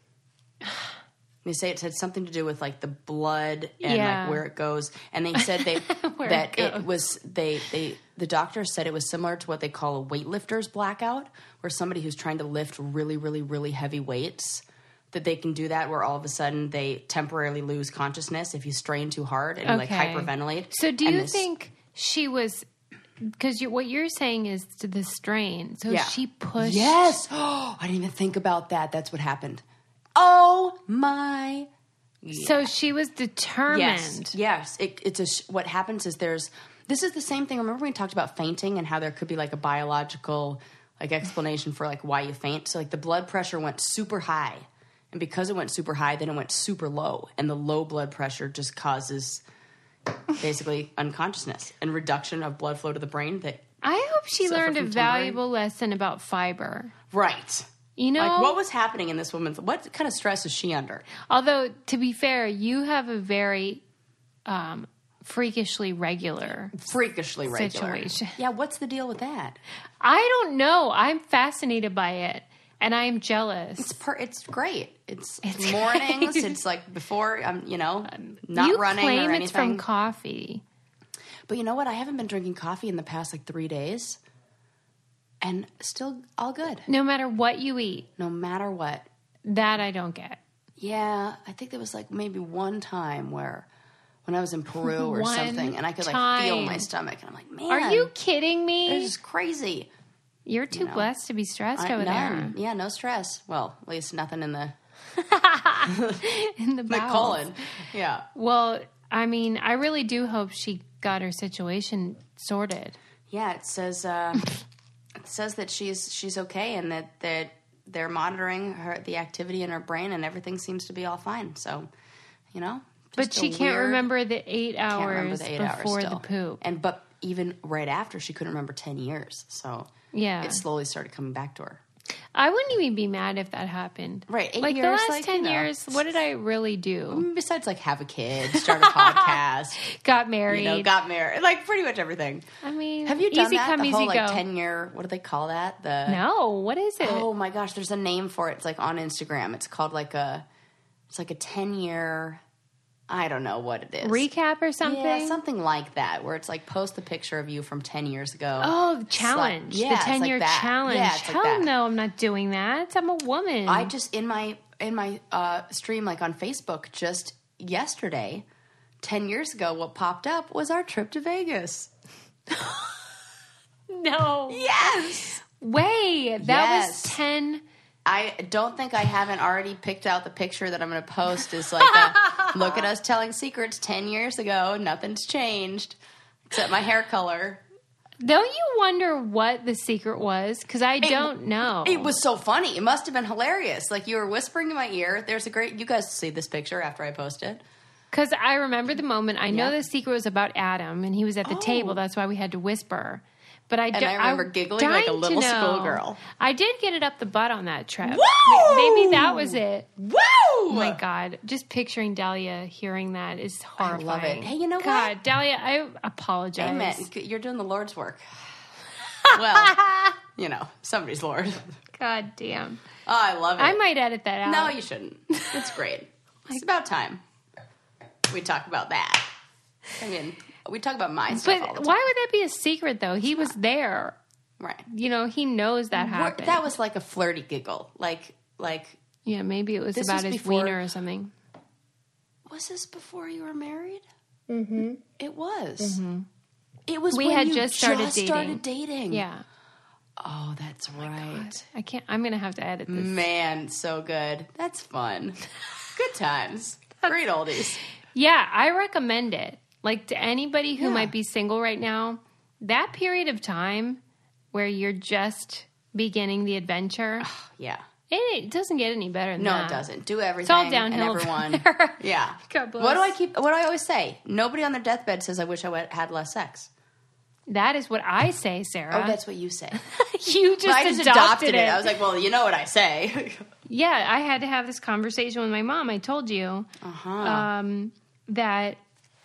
A: They say it had something to do with like the blood and
B: Yeah.
A: like where it goes, and they said they
B: Where
A: that
B: it
A: it, was they they the doctor said it was similar to what they call a weightlifter's blackout, where somebody who's trying to lift really really really heavy weights, that they can do that where all of a sudden they temporarily lose consciousness if you strain too hard and like
B: Okay.
A: hyperventilate.
B: So do
A: And
B: you
A: this-
B: think she was, because you, what you're saying is to the strain. So
A: Yeah.
B: she pushed.
A: Yes. Oh, I didn't even think about that. That's what happened. Oh my.
B: So she was determined.
A: Yes. Yes. It, it's a. Sh- what happens is there's. This is the same thing. Remember when we talked about fainting and how there could be like a biological like explanation for like why you faint. So like the blood pressure went super high, and because it went super high, then it went super low, and the low blood pressure just causes basically unconsciousness and reduction of blood flow to the brain. That
B: I hope she
A: Suffer
B: learned a
A: from temporary-
B: valuable lesson about fiber.
A: right.
B: You know,
A: Like, what was happening in this woman's... What kind of stress is she under?
B: although to be fair, you have a very um, freakishly regular.
A: Freakishly regular.
B: Situation.
A: Yeah, what's the deal with that?
B: I don't know. I'm fascinated by it, and I am jealous.
A: It's per, it's great. It's,
B: It's
A: mornings.
B: great.
A: It's like before, um, you know, not
B: you
A: running
B: claim
A: or
B: it's from
A: anything.
B: coffee.
A: But you know what? I haven't been drinking coffee in the past like three days. And still all good.
B: No matter what you eat,
A: No matter what.
B: that I don't get.
A: Yeah, I think there was like maybe one time where... When I was in Peru or
B: One
A: something, and I could like feel
B: time.
A: my stomach, and I'm like, man,
B: Are you kidding me?
A: This is crazy.
B: You're too
A: know.
B: blessed to be stressed
A: I-
B: over
A: none. Yeah, no stress. Well, at least nothing in the,
B: there in the,
A: the
B: bowels.
A: colon. Yeah.
B: Well, I mean, I really do hope she got her situation sorted.
A: Yeah, it says uh, it says that she's she's okay, and that, that they're monitoring her the activity in her brain, and everything seems to be all fine. So, you know,
B: But
A: just a
B: she can't
A: weird-
B: remember the eight
A: can't
B: hours
A: remember the eight hours
B: before
A: still.
B: the poop.
A: And but even right after, she couldn't remember ten years. So
B: Yeah.
A: it slowly started coming back to her.
B: I wouldn't even be mad if that happened.
A: Right, eight
B: like the
A: years,
B: last
A: like,
B: ten
A: you know.
B: years, what did I really do?
A: Besides, like, have a kid, start a podcast,
B: Got married.
A: you know, got married, like pretty much everything.
B: I mean,
A: Have you done
B: easy
A: that?
B: come,
A: the
B: easy
A: whole like
B: go.
A: ten year. What do they call that? The
B: No, what is it?
A: Oh my gosh, there's a name for it. It's like on Instagram. It's called like a. It's like a ten year. I don't know what it is.
B: recap or something?
A: Yeah, something like that, where it's like post the picture of you from ten years ago.
B: Oh, challenge.
A: Like, yeah,
B: the
A: it's
B: ten-year
A: like that.
B: challenge.
A: Yeah, it's
B: Hell
A: like that.
B: no, I'm not doing that. I'm a woman.
A: I just, in my in my uh, stream, like on Facebook, just yesterday, ten years ago, what popped up was our trip to Vegas.
B: No.
A: Yes!
B: Way. That
A: Yes.
B: was ten...
A: I don't think I haven't already picked out the picture that I'm going to post. Is like, a, look at us telling secrets ten years ago. Nothing's changed except my hair color.
B: Don't you wonder what the secret was? Because I don't know.
A: It was so funny. It must have been hilarious. Like you were whispering in my ear. There's a great. You guys see this picture after I post it.
B: Because I remember the moment. I know
A: Yeah.
B: the secret was about Adam, and he was at the
A: Oh.
B: table. That's why we had to whisper. But I, do,
A: I remember
B: I'm
A: giggling like a
B: dying to
A: little
B: know.
A: schoolgirl.
B: I did get it up the butt on that trip.
A: Woo!
B: Maybe that was it.
A: Woo!
B: Oh my God. Just picturing Dahlia hearing that is horrifying.
A: love it. Hey, you know what?
B: God, Dahlia, I apologize.
A: Amen. You're doing the Lord's work. Well, you know, somebody's Lord.
B: God damn.
A: Oh, I love it.
B: I might edit that out.
A: No, you shouldn't. It's great. It's about time we talk about that. I mean, we talk about my stuff all the
B: But
A: time.
B: why would that be a secret, though? He was there.
A: Right.
B: You know, he knows that happened.
A: That was like a flirty giggle. Like, like,
B: yeah, maybe it was
A: This
B: about
A: was
B: his
A: before-
B: wiener or something.
A: was this before you were married? Mm-hmm. It was. Mm-hmm. It was
B: We
A: when
B: had
A: you
B: just started
A: just
B: dating.
A: started dating.
B: Yeah.
A: Oh, that's right.
B: I can't, I'm going to have to edit this.
A: Man, so good. That's fun. Good times. Great oldies.
B: Yeah, I recommend it. Like to anybody who
A: Yeah.
B: might be single right now, that period of time where you're just beginning the adventure,
A: Yeah.
B: it, it doesn't get any better than
A: No,
B: that.
A: it doesn't. Do everything.
B: all downhill
A: And
B: from
A: everyone.
B: there.
A: Yeah.
B: God bless.
A: What do I keep? What do I always say? Nobody on their deathbed says, "I wish I went- had less sex."
B: That is what I say, Sarah.
A: Oh, that's what you say.
B: you just,
A: I just
B: adopted,
A: adopted
B: it.
A: it. I was like, "Well, you know what I say."
B: Yeah, I had to have this conversation with my mom. I told you
A: Uh-huh.
B: um, that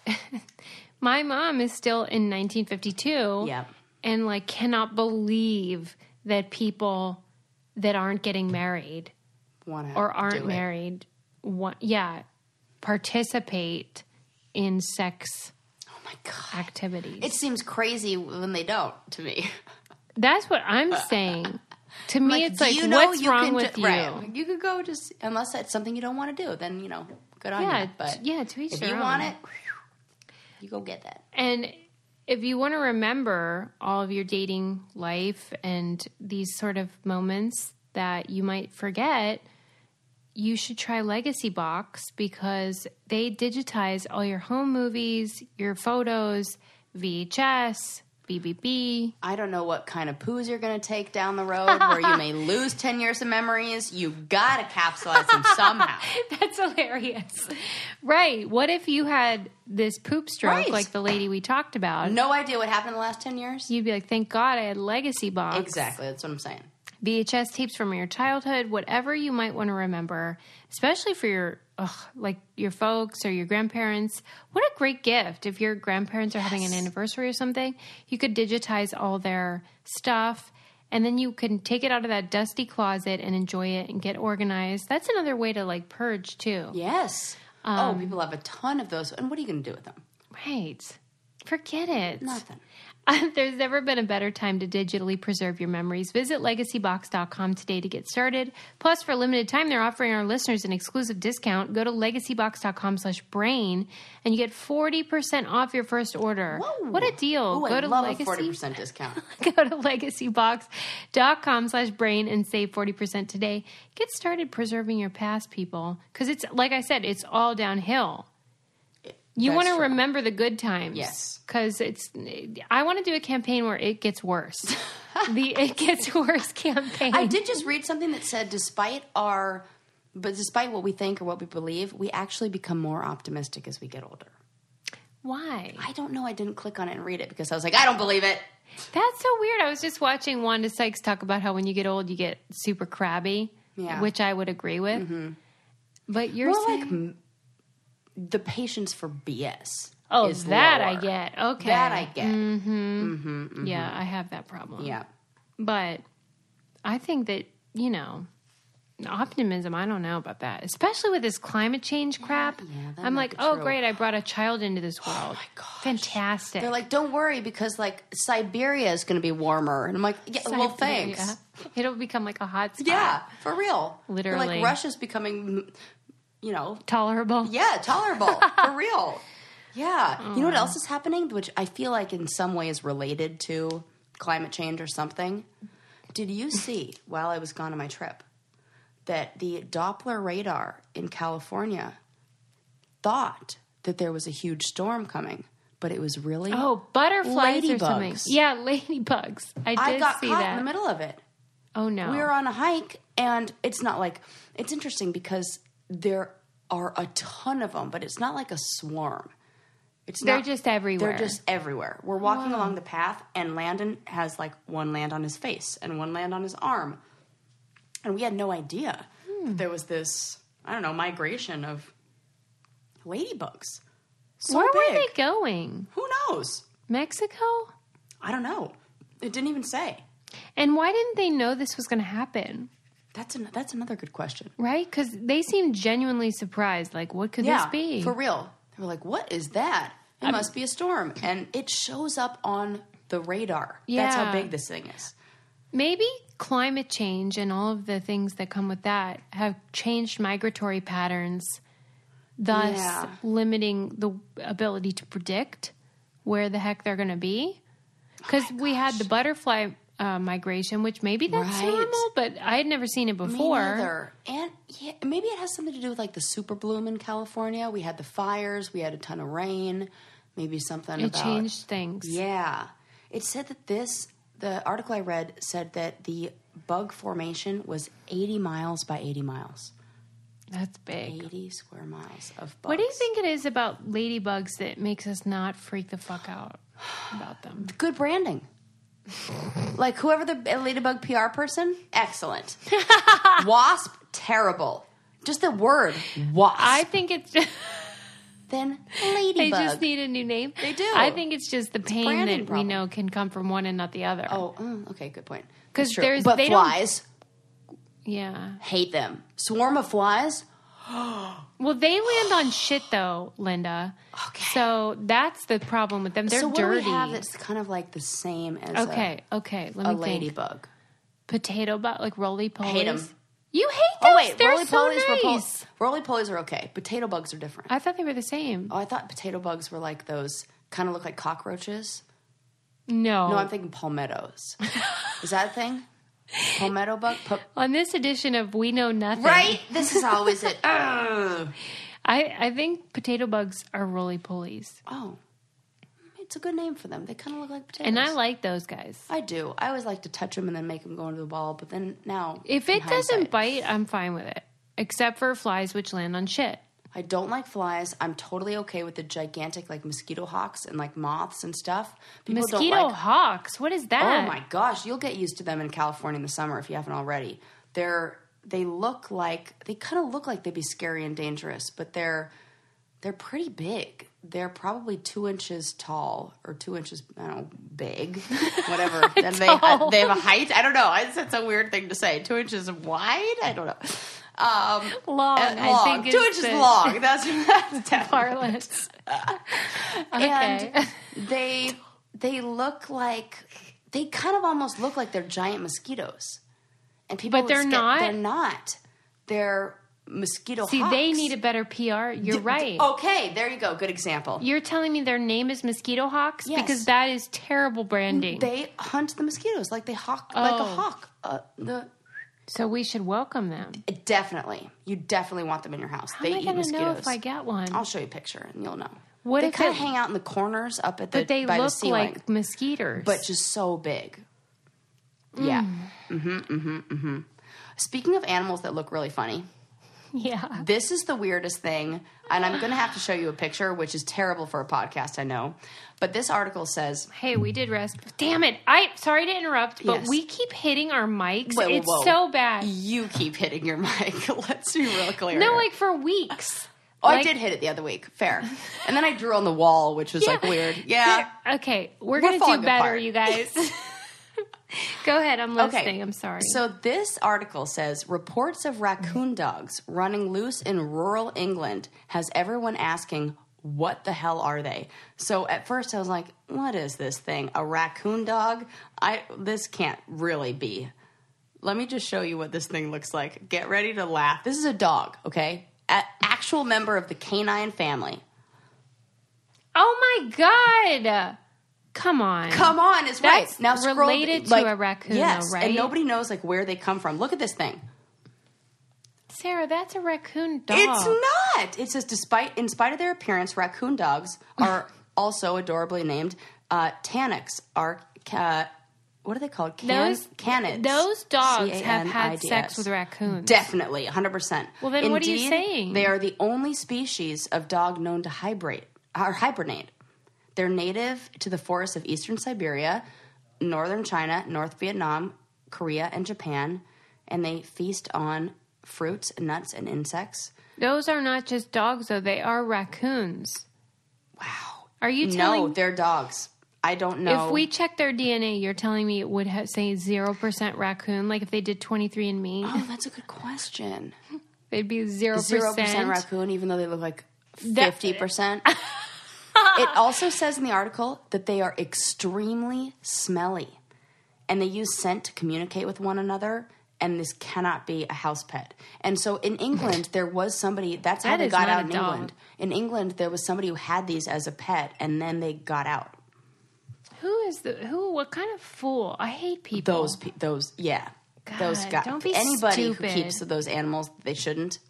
B: my mom is still in nineteen fifty-two.
A: Yep.
B: And like cannot believe that people that aren't getting married
A: Wanna
B: or
A: do
B: aren't
A: it.
B: married, want, yeah, participate in sex
A: Oh my god.
B: activities.
A: It seems crazy when they don't to me.
B: That's what I'm saying. To me, it's
A: do
B: like,
A: you know
B: what's
A: you
B: wrong
A: can
B: with
A: ju-
B: you?
A: Right. You could go just unless it's something you don't want to do. Then you know, good on
B: Yeah,
A: you. But
B: yeah, to each
A: if
B: their
A: you
B: own.
A: want it, you go get that.
B: And if you want to remember all of your dating life and these sort of moments that you might forget, you should try Legacy Box because they digitize all your home movies, your photos, V H S, B B B.
A: I don't know what kind of poos you're going to take down the road where you may lose ten years of memories. You got to capsulize them somehow.
B: That's hilarious. Right. What if you had this poop stroke
A: Right.
B: like the lady we talked about?
A: No idea what happened in the last ten years?
B: You'd be like, thank God I had Legacy Box.
A: Exactly. That's what I'm saying.
B: V H S tapes from your childhood, whatever you might want to remember, especially for your ugh, like your folks or your grandparents. What a great gift if your grandparents are having an anniversary or something. You could digitize all their stuff, and then you can take it out of that dusty closet and enjoy it and get organized. That's another way to like purge too.
A: Yes. oh, people have a ton of those. And what are you going to do with them?
B: Right. Forget it.
A: Nothing.
B: There's never been a better time to digitally preserve your memories. Visit legacy box dot com today to get started. Plus, for a limited time, they're offering our listeners an exclusive discount. Go to legacy box dot com slash brain and you get forty percent off your first order.
A: Whoa.
B: What a deal.
A: Ooh,
B: Go
A: I
B: to
A: love
B: Legacy.
A: a forty percent discount.
B: Go to legacy box dot com slash brain and save forty percent today. Get started preserving your past, people. Because it's, like I said, it's all downhill. You
A: That's
B: want to
A: true.
B: remember the good times.
A: Yes.
B: Because it's, I want to do a campaign where it gets worse. the It Gets Worse campaign.
A: I did just read something that said despite our, but despite what we think or what we believe, we actually become more optimistic as we get older.
B: Why?
A: I don't know. I didn't click on it and read it because I was like, I don't believe it.
B: That's so weird. I was just watching Wanda Sykes talk about how when you get old, you get super crabby,
A: Yeah.
B: which I would agree with. Mm-hmm. But you're
A: More
B: saying...
A: like m- the patience for B S.
B: oh,
A: is
B: that
A: lower.
B: I get. Okay.
A: That I get.
B: Mm-hmm. Yeah, I have that problem.
A: Yeah.
B: But I think that, you know, optimism. I don't know about that, especially with this climate change crap.
A: yeah, that
B: I'm
A: might
B: like,
A: be
B: oh,
A: true.
B: great, I brought a child into this world.
A: Oh my gosh.
B: Fantastic.
A: They're like, don't worry because like Siberia is going to be warmer. And I'm like, yeah, well,
B: Siberia.
A: thanks.
B: It'll become like a hot spot.
A: Yeah, for real. They're
B: Literally.
A: like Russia's becoming, you know,
B: Tolerable.
A: yeah, tolerable. For real. Yeah. You know what else is happening, which I feel like in some way is related to climate change or something? Did you see, while I was gone on my trip, that the Doppler radar in California thought that there was a huge storm coming, but it was really
B: Oh, butterflies or something.
A: Ladybugs.
B: Yeah, ladybugs. I did
A: I got
B: see
A: caught
B: that.
A: in the middle of it.
B: Oh, no.
A: We were on a hike, and it's not like it's interesting because there are a ton of them, but it's not like a swarm. It's
B: They're
A: not,
B: just everywhere.
A: They're just everywhere. We're walking along the path, and Landon has like one land on his face and one land on his arm, and we had no idea
B: Hmm.
A: that there was this I don't know migration of ladybugs. So
B: Where
A: big.
B: were they going?
A: Who knows?
B: Mexico?
A: I don't know. It didn't even say.
B: And why didn't they know this was going to happen?
A: That's an, that's another good question.
B: Right? Because they seemed genuinely surprised. Like, what could
A: Yeah,
B: this be?
A: for real. They were like, "What is that? It must be a storm," and it shows up on the radar. That's how
B: Yeah.
A: big this thing is.
B: Maybe climate change and all of the things that come with that have changed migratory patterns, thus
A: Yeah.
B: limiting the ability to predict where the heck they're going to be. Because we had the butterfly uh, migration, which maybe that's
A: Right.
B: normal, but I had never seen it before.
A: Me neither. And yeah, maybe it has something to do with like the super bloom in California. We had the fires. We had a ton of rain. Maybe something
B: It
A: about
B: changed things.
A: Yeah, it said that this. The article I read said that the bug formation was eighty miles by eighty miles.
B: That's big.
A: eighty square miles of bugs.
B: What do you think it is about ladybugs that makes us not freak the fuck out about them?
A: Good branding. Like whoever the ladybug P R person, excellent. Wasp, terrible. Just the word wasp.
B: I think it's
A: then
B: they
A: ladybug.
B: just need a new name.
A: They do.
B: I think it's just the pain
A: branding
B: that we
A: problem.
B: know can come from one and not the other.
A: Oh, mm, okay, good point.
B: 'Cause
A: That's true.
B: there's-
A: but
B: they don't-
A: flies,
B: Yeah.
A: hate them. Swarm of flies.
B: Well, they land on shit though, Linda.
A: Okay.
B: So that's the problem with them. They're
A: so what
B: dirty.
A: do we have that's kind of like the same as
B: okay, okay. Let
A: a,
B: me
A: a
B: think.
A: ladybug?
B: Potato bug, like roly polies.
A: Hate 'em.
B: You hate those?
A: Oh wait,
B: They're
A: roly
B: so
A: polies were pol-
B: nice.
A: roly polies are okay. Potato bugs are different.
B: I thought they were the same.
A: Oh, I thought potato bugs were like those kind of look like cockroaches.
B: No.
A: No, I'm thinking palmettos. Is that a thing? Palmetto bug? Pa-
B: On this edition of We Know Nothing.
A: right? This is always it. Ugh.
B: I, I think potato bugs are roly polies.
A: Oh, it's a good name for them. They kind of look like potatoes.
B: And I like those guys.
A: I do. I always like to touch them and then make them go into the ball. But then now,
B: If
A: in
B: it doesn't
A: hindsight,
B: bite, I'm fine with it. Except for flies, which land on shit.
A: I don't like flies. I'm totally okay with the gigantic like mosquito hawks and like moths and stuff. People
B: Mosquito
A: don't like.
B: hawks. What is that?
A: Oh my gosh, you'll get used to them in California in the summer if you haven't already. They're they look like they kind of look like they'd be scary and dangerous, but they're they're pretty big. They're probably two inches tall or two inches, I don't know, big, whatever. And they uh, they have a height. I don't know. I That's a weird thing to say. Two inches wide. I don't know. Um,
B: Long,
A: and
B: I
A: long.
B: think
A: two
B: is
A: inches
B: the-
A: long. That's that's definitely.
B: Parlance. Okay.
A: And they they look like they kind of almost look like they're giant mosquitoes. And people
B: But they're
A: sca-
B: not?
A: They're not. They're mosquito
B: See,
A: hawks.
B: they need a better P R. You're
A: D- d-
B: right.
A: Okay, there you go. Good example.
B: You're telling me their name is Mosquito Hawks?
A: Yes.
B: Because that is terrible branding.
A: They hunt the mosquitoes like they hawk like a
B: Oh.
A: hawk. Uh, the
B: so we should welcome them.
A: definitely, you definitely want them in your house.
B: How
A: they
B: am I
A: eat
B: going to
A: mosquitoes.
B: know if I get one?
A: I'll show you a picture and you'll know.
B: What
A: they
B: if
A: kind of
B: it-
A: hang out in the corners up at the
B: but they
A: by the
B: look
A: ceiling.
B: like mosquitoes.
A: but just so big. Yeah. Mm-hmm, mm-hmm, mm-hmm. Speaking of animals that look really funny,
B: yeah.
A: this is the weirdest thing, and I'm going to have to show you a picture, which is terrible for a podcast, I know. But this article says,
B: Hey, we did rest. Damn it. I sorry to interrupt, but
A: Yes.
B: we keep hitting our mics.
A: Whoa, whoa,
B: it's
A: whoa.
B: so bad.
A: you keep hitting your mic. Let's be real clear.
B: No, like for weeks.
A: oh,
B: like-
A: I did hit it the other week. Fair. And then I drew on the wall, which was like
B: Yeah.
A: weird. Yeah.
B: Okay, we're,
A: We're
B: going to do
A: falling
B: better,
A: apart.
B: you guys. Go ahead. I'm listening. I'm sorry.
A: So this article says, reports of raccoon dogs running loose in rural England has everyone asking, what the hell are they? So at first I was like, what is this thing? A raccoon dog? I This can't really be. Let me just show you what this thing looks like. Get ready to laugh. This is a dog, okay? An actual member of the canine family.
B: Oh my God. Come on.
A: Come on, it's
B: That's
A: right. Now scroll
B: related
A: like,
B: to a raccoon,
A: yes,
B: though, right?
A: and nobody knows like where they come from. Look at this thing.
B: Sarah, that's a raccoon dog.
A: It's not. It says, despite in spite of their appearance, raccoon dogs are also adorably named uh, Taniks. Are uh, what are they called? Can,
B: Those
A: canids.
B: Those dogs
A: C A
B: have
A: N I
B: had
A: D S.
B: sex with raccoons.
A: Definitely, one hundred percent.
B: Well, then what are you saying?
A: They are the only species of dog known to hibernate. Or hibernate. They're native to the forests of eastern Siberia, northern China, North Vietnam, Korea, and Japan, and they feast on fruits, nuts, and insects.
B: Those are not just dogs, though. They are raccoons.
A: Wow.
B: Are you telling...
A: No, they're dogs. I don't know.
B: If we check their D N A, you're telling me it would have, say zero percent raccoon, like if they did twenty-three and me?
A: Oh, that's a good question.
B: They'd be zero percent.
A: Zero percent raccoon, even though they look like fifty percent. It also says in the article that they are extremely smelly, and they use scent to communicate with one another, and this cannot be a house pet. And so in England, there was somebody, that's how
B: That
A: they
B: is
A: got
B: not
A: out
B: a
A: in
B: dog.
A: England. In England, there was somebody who had these as a pet, and then they got out.
B: Who is the... Who? What kind of fool? I hate people.
A: Those, pe- those, yeah. those
B: God,
A: guys.
B: don't be
A: Anybody
B: stupid.
A: who keeps those animals, they shouldn't.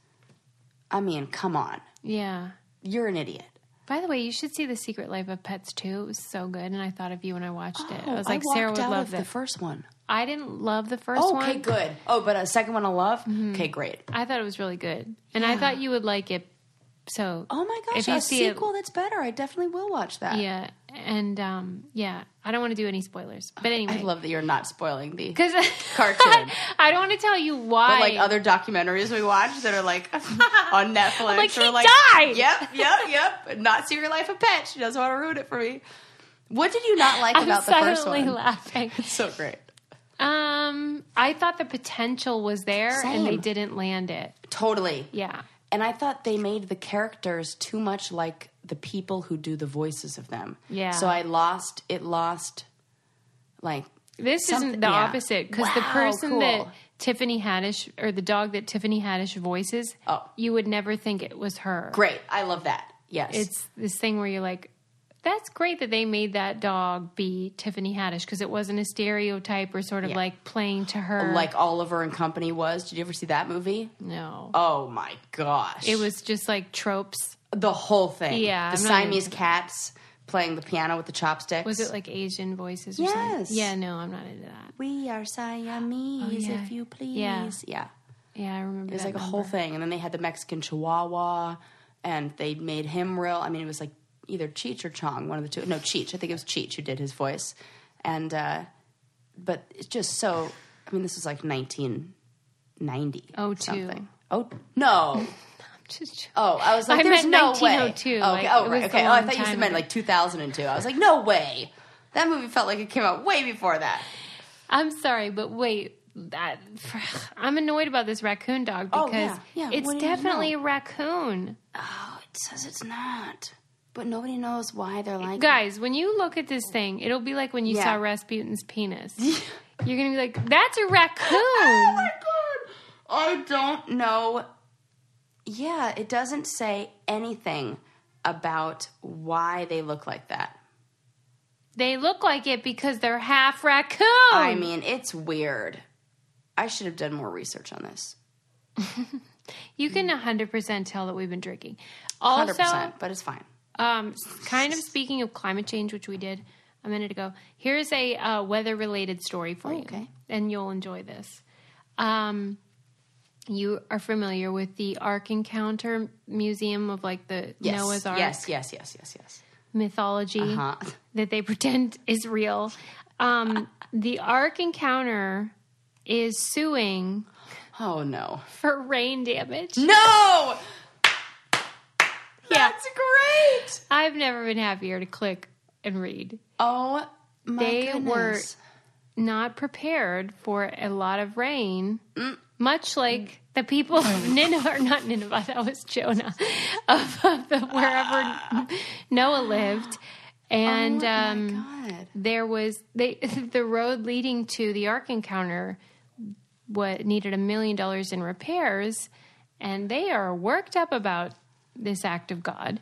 A: I mean, come on.
B: Yeah.
A: You're an idiot.
B: By the way, you should see The Secret Life of Pets too. It was so good, and I thought of you when I watched it. I was like,
A: Oh, I
B: Sarah
A: walked
B: would
A: out
B: love
A: of
B: this.
A: the first one.
B: I didn't love the first
A: Oh,
B: one.
A: okay, good. Oh, but a second one I love? Okay, great.
B: I thought it was really good, and I thought you would like it. So,
A: Oh my gosh,
B: if you
A: a
B: see it-
A: sequel that's better. I definitely will watch that.
B: yeah, and um, yeah, I don't want to do any spoilers, but anyway,
A: I love that you're not spoiling the
B: because
A: cartoon.
B: I don't want to tell you why.
A: But like other documentaries we watch that are like on Netflix.
B: like,
A: or
B: he
A: like,
B: died!
A: Yep, yep, yep. Not Secret Life of Pets. She doesn't want to ruin it for me. What did you not like
B: I'm
A: about the first
B: silently
A: one?
B: laughing.
A: It's so great.
B: Um, I thought the potential was there, and they
A: Same.
B: didn't land it.
A: Totally.
B: Yeah.
A: And I thought they made the characters too much like the people who do the voices of them.
B: Yeah.
A: So I lost, it lost, like,
B: This
A: Something-
B: isn't the
A: yeah.
B: opposite because the
A: Wow,
B: person
A: cool.
B: that Tiffany Haddish or the dog that Tiffany Haddish voices,
A: Oh.
B: you would never think it was her.
A: great. I love that. Yes.
B: It's this thing where you're like, that's great that they made that dog be Tiffany Haddish because it wasn't a stereotype or sort of
A: Yeah.
B: like playing to her.
A: like Oliver and Company was. Did you ever see that movie?
B: no,
A: Oh my gosh.
B: it was just like tropes.
A: the whole thing.
B: Yeah,
A: The
B: I'm not
A: Siamese
B: into
A: cats playing the piano with the chopsticks.
B: Was it like Asian voices or
A: Yes.
B: something? Yeah, no, I'm not into that.
A: We are Siamese,
B: Oh, yeah.
A: if you please.
B: Yeah.
A: Yeah.
B: Yeah, I remember
A: It was
B: that
A: like a
B: number.
A: whole thing. And then they had the Mexican Chihuahua, and they made him real. I mean, it was like either Cheech or Chong, one of the two. No, Cheech. I think it was Cheech who did his voice. And, uh, but it's just so, I mean, this was like nineteen ninety.
B: Oh, two.
A: something. Oh, no.
B: Just-
A: Oh, I was like,
B: I
A: there's
B: meant
A: no
B: nineteen oh
A: way.
B: two,
A: Okay,
B: like,
A: oh,
B: it
A: right.
B: was
A: Okay.
B: a
A: Oh, I
B: long
A: thought you
B: time
A: meant
B: ago.
A: like two thousand two. I was like, no way. That movie felt like it came out way before that.
B: I'm sorry, but wait. That I'm annoyed about this raccoon dog
A: Oh,
B: because
A: yeah, yeah.
B: it's
A: What do you
B: definitely
A: know?
B: a raccoon.
A: Oh, it says it's not. But nobody knows why they're like
B: Guys, when you look at this thing, it'll be like when you
A: Yeah.
B: saw Rasputin's penis. You're going to be like, that's a raccoon.
A: Oh my god. I don't know. Yeah, it doesn't say anything about why they look like that.
B: They look like it because they're half raccoon.
A: I mean, it's weird. I should have done more research on this.
B: You can one hundred percent tell that we've been drinking.
A: one hundred
B: Also,
A: percent, but it's fine.
B: um, kind of speaking of climate change, which we did a minute ago, here's a uh, weather-related story for you.
A: okay.
B: And you'll enjoy this. Um, you are familiar with the Ark Encounter Museum of like the
A: Yes.
B: Noah's Ark
A: Yes, yes, yes, yes, yes.
B: mythology
A: Uh-huh.
B: that they pretend is real. Um, the Ark Encounter is suing
A: Oh no.
B: for rain damage.
A: No!
B: Yeah.
A: That's great.
B: I've never been happier to click and read.
A: Oh my
B: They
A: goodness.
B: were not prepared for a lot of rain, mm. much like the people of Nineveh, or not Nineveh, that was Jonah, of, of the, wherever Noah lived. And
A: oh my
B: um,
A: God.
B: there was they, the road leading to the Ark Encounter what needed a million dollars in repairs, and they are worked up about this act of God.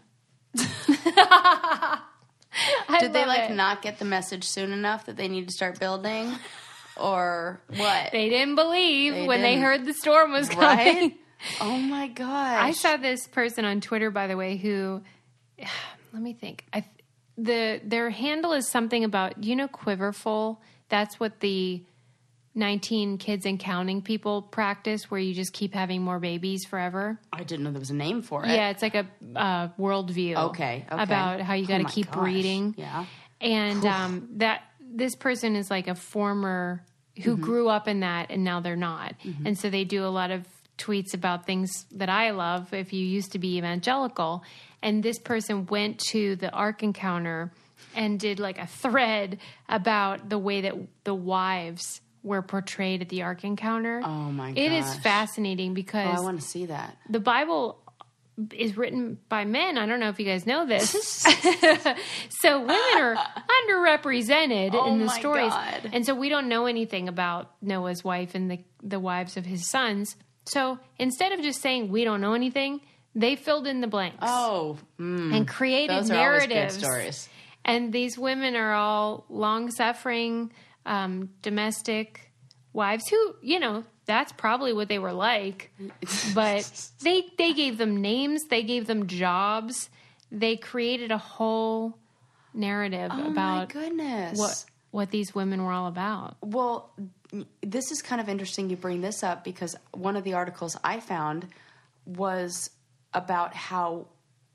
A: Did they like
B: it.
A: not get the message soon enough that they need to start building, or what?
B: They didn't believe
A: they
B: when
A: didn't.
B: they heard the storm was coming.
A: Right? Oh my gosh!
B: I saw this person on Twitter, by the way, who let me think. I the their handle is something about, you know, Quiverful. That's what the nineteen kids and counting people practice, where you just keep having more babies forever.
A: I didn't know there was a name for it.
B: Yeah, it's like a uh, worldview.
A: Okay, okay.
B: About how you got to
A: oh
B: keep
A: gosh.
B: breeding.
A: Yeah.
B: And um, that this person is like a former who mm-hmm. grew up in that, and now they're not. Mm-hmm. And so they do a lot of tweets about things that I love if you used to be evangelical. And this person went to the Ark Encounter and did like a thread about the way that the wives were portrayed at the Ark Encounter.
A: Oh my gosh.
B: It is fascinating because
A: oh, I want to see that.
B: The Bible is written by men. I don't know if you guys know this. So women are underrepresented
A: oh
B: in the
A: my
B: stories.
A: God.
B: And so we don't know anything about Noah's wife and the, the wives of his sons. So instead of just saying we don't know anything, they filled in the blanks.
A: Oh. Mm.
B: And created
A: Those are
B: narratives.
A: Always good stories.
B: And these women are all long-suffering, um, domestic wives who, you know, that's probably what they were like. But they they gave them names. They gave them jobs. They created a whole narrative
A: oh
B: about
A: my goodness.
B: what what these women were all about.
A: Well, this is kind of interesting you bring this up, because one of the articles I found was about how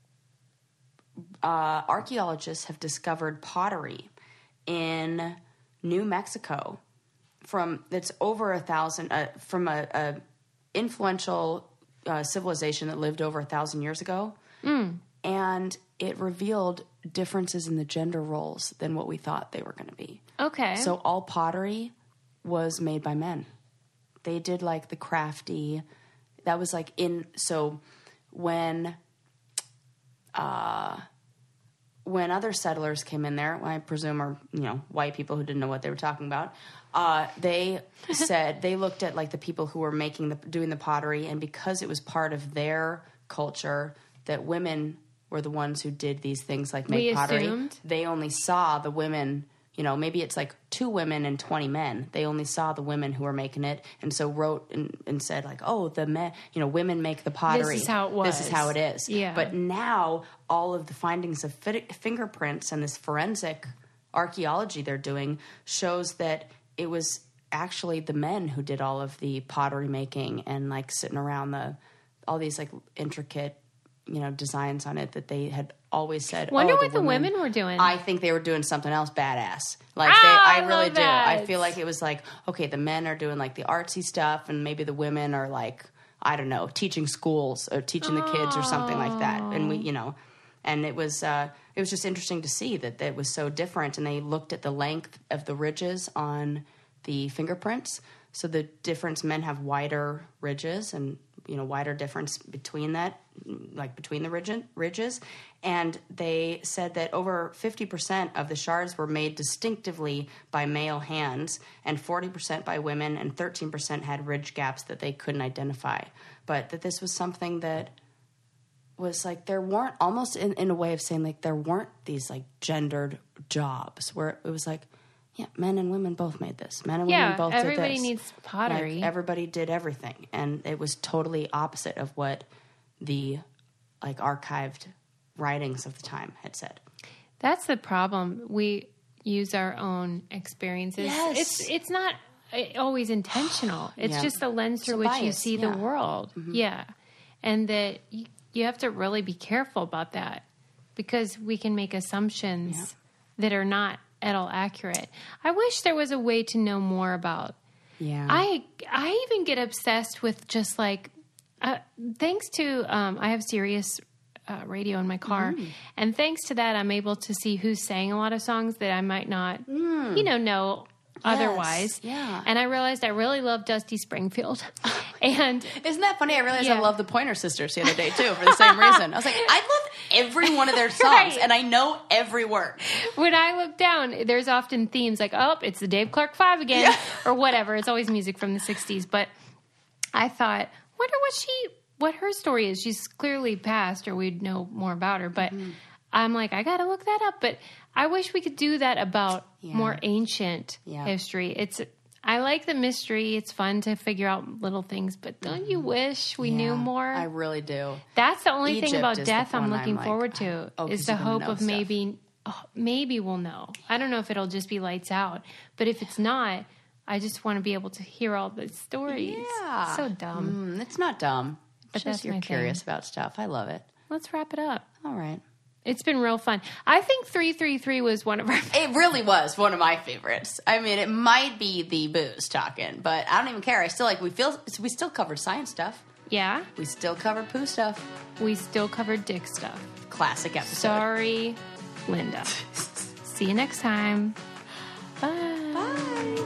A: uh, archaeologists have discovered pottery in New Mexico from that's over a thousand uh, from a, a influential uh, civilization that lived over a thousand years ago, mm. and it revealed differences in the gender roles than what we thought they were going to be.
B: Okay,
A: so all pottery was made by men. They did like the crafty. That was like in so when uh when other settlers came in there, I presume are, you know, white people who didn't know what they were talking about, uh, they said they looked at like the people who were making the doing the pottery, and because it was part of their culture that women were the ones who did these things like make
B: we
A: pottery,
B: assumed.
A: They only saw the women. You know, maybe it's like two women and twenty men. They only saw the women who were making it, and so wrote and, and said like, "Oh, the men, you know, women make the pottery.
B: This is how it was.
A: This is how it is."
B: Yeah.
A: But now all of the findings of fi- fingerprints and this forensic archaeology they're doing shows that it was actually the men who did all of the pottery making and like sitting around the all these like intricate, you know, designs on it that they had always said.
B: Wonder
A: oh,
B: what the
A: women,
B: women were doing.
A: I think they were doing something else badass. Like
B: oh,
A: they, I,
B: I
A: really
B: love
A: do.
B: that.
A: I feel like it was like, okay, the men are doing like the artsy stuff, and maybe the women are like, I don't know, teaching schools or teaching the kids or something like that. And we, you know, and it was uh, it was just interesting to see that that was so different. And they looked at the length of the ridges on the fingerprints. So the difference, men have wider ridges and, you know, wider difference between that, like between the ridge, ridges. And they said that over fifty percent of the shards were made distinctively by male hands, and forty percent by women, and thirteen percent had ridge gaps that they couldn't identify. But that this was something that was like, there weren't, almost in, in a way of saying like there weren't these like gendered jobs where it was like, yeah, men and women both made this. Men and
B: yeah,
A: women both did this.
B: everybody needs pottery.
A: Like, everybody did everything. And it was totally opposite of what the like archived writings of the time had said.
B: That's the problem. We use our own experiences.
A: Yes.
B: It's it's not always intentional. It's
A: Yeah.
B: just the lens through
A: It's a
B: which you
A: bias,
B: see
A: yeah.
B: the world. Mm-hmm. Yeah. And that you, you have to really be careful about that, because we can make assumptions
A: Yeah.
B: that are not at all accurate. I wish there was a way to know more about.
A: Yeah.
B: I I even get obsessed with just like, uh, thanks to, um, I have Sirius uh, radio in my car. Mm. And thanks to that, I'm able to see who sang a lot of songs that I might not, mm. you know, know otherwise.
A: Yeah.
B: And I realized I really love Dusty Springfield. And
A: isn't that funny? I realized
B: Yeah.
A: I love the Pointer Sisters the other day too for the same reason. I was like, I love every one of their songs
B: Right.
A: and I know every word.
B: when I look down, there's often themes like, oh, it's the Dave Clark Five again,
A: Yeah.
B: or whatever. It's always music from the sixties. But I thought, wonder what she, what her story is. She's clearly passed, or we'd know more about her. But
A: Mm-hmm.
B: I'm like, I got to look that up. But I wish we could do that about
A: Yeah.
B: more ancient
A: Yeah.
B: history. It's, I like the mystery. It's fun to figure out little things. But don't you wish we knew
A: Yeah,
B: more?
A: I really do.
B: That's the only thing
A: Egypt
B: about
A: is the
B: death I'm
A: one
B: looking
A: I'm like,
B: forward to
A: oh, 'cause
B: is the
A: you're gonna
B: hope
A: know
B: of
A: stuff.
B: maybe oh, maybe we'll know. I don't know if it'll just be lights out, but if it's not, I just want to be able to hear all the stories.
A: Yeah.
B: So dumb.
A: Mm, it's not dumb.
B: But
A: It's just
B: that's
A: you're
B: my
A: curious
B: thing.
A: about stuff. I love it.
B: Let's wrap it up.
A: All right.
B: It's been real fun. I think three three three was one of our
A: It really was one of my favorites. I mean, it might be the booze talking, but I don't even care. I still like we feel we still covered science stuff.
B: Yeah,
A: We still covered poo stuff.
B: we still covered dick stuff.
A: Classic episode.
B: Sorry, Linda. See you next time. Bye.
A: Bye.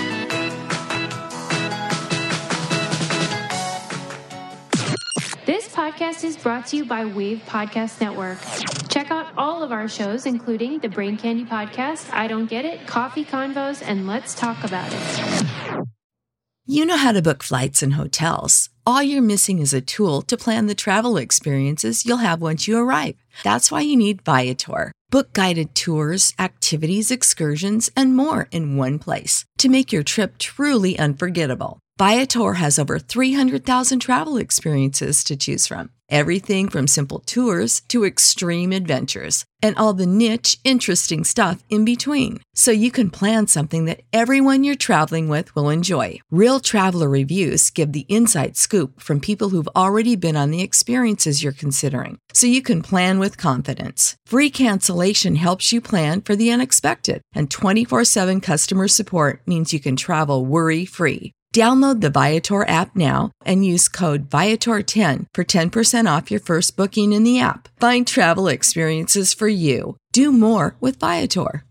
B: This podcast is brought to you by Wave Podcast Network. Check out all of our shows, including the Brain Candy Podcast, I Don't Get It, Coffee Convos, and Let's Talk About It.
C: You know how to book flights and hotels. All you're missing is a tool to plan the travel experiences you'll have once you arrive. That's why you need Viator. Book guided tours, activities, excursions, and more in one place to make your trip truly unforgettable. Viator has over three hundred thousand travel experiences to choose from. Everything from simple tours to extreme adventures and all the niche, interesting stuff in between. So you can plan something that everyone you're traveling with will enjoy. Real traveler reviews give the inside scoop from people who've already been on the experiences you're considering. So you can plan with confidence. Free cancellation helps you plan for the unexpected. And twenty-four seven customer support means you can travel worry-free. Download the Viator app now and use code Viator ten for ten percent off your first booking in the app. Find travel experiences for you. Do more with Viator.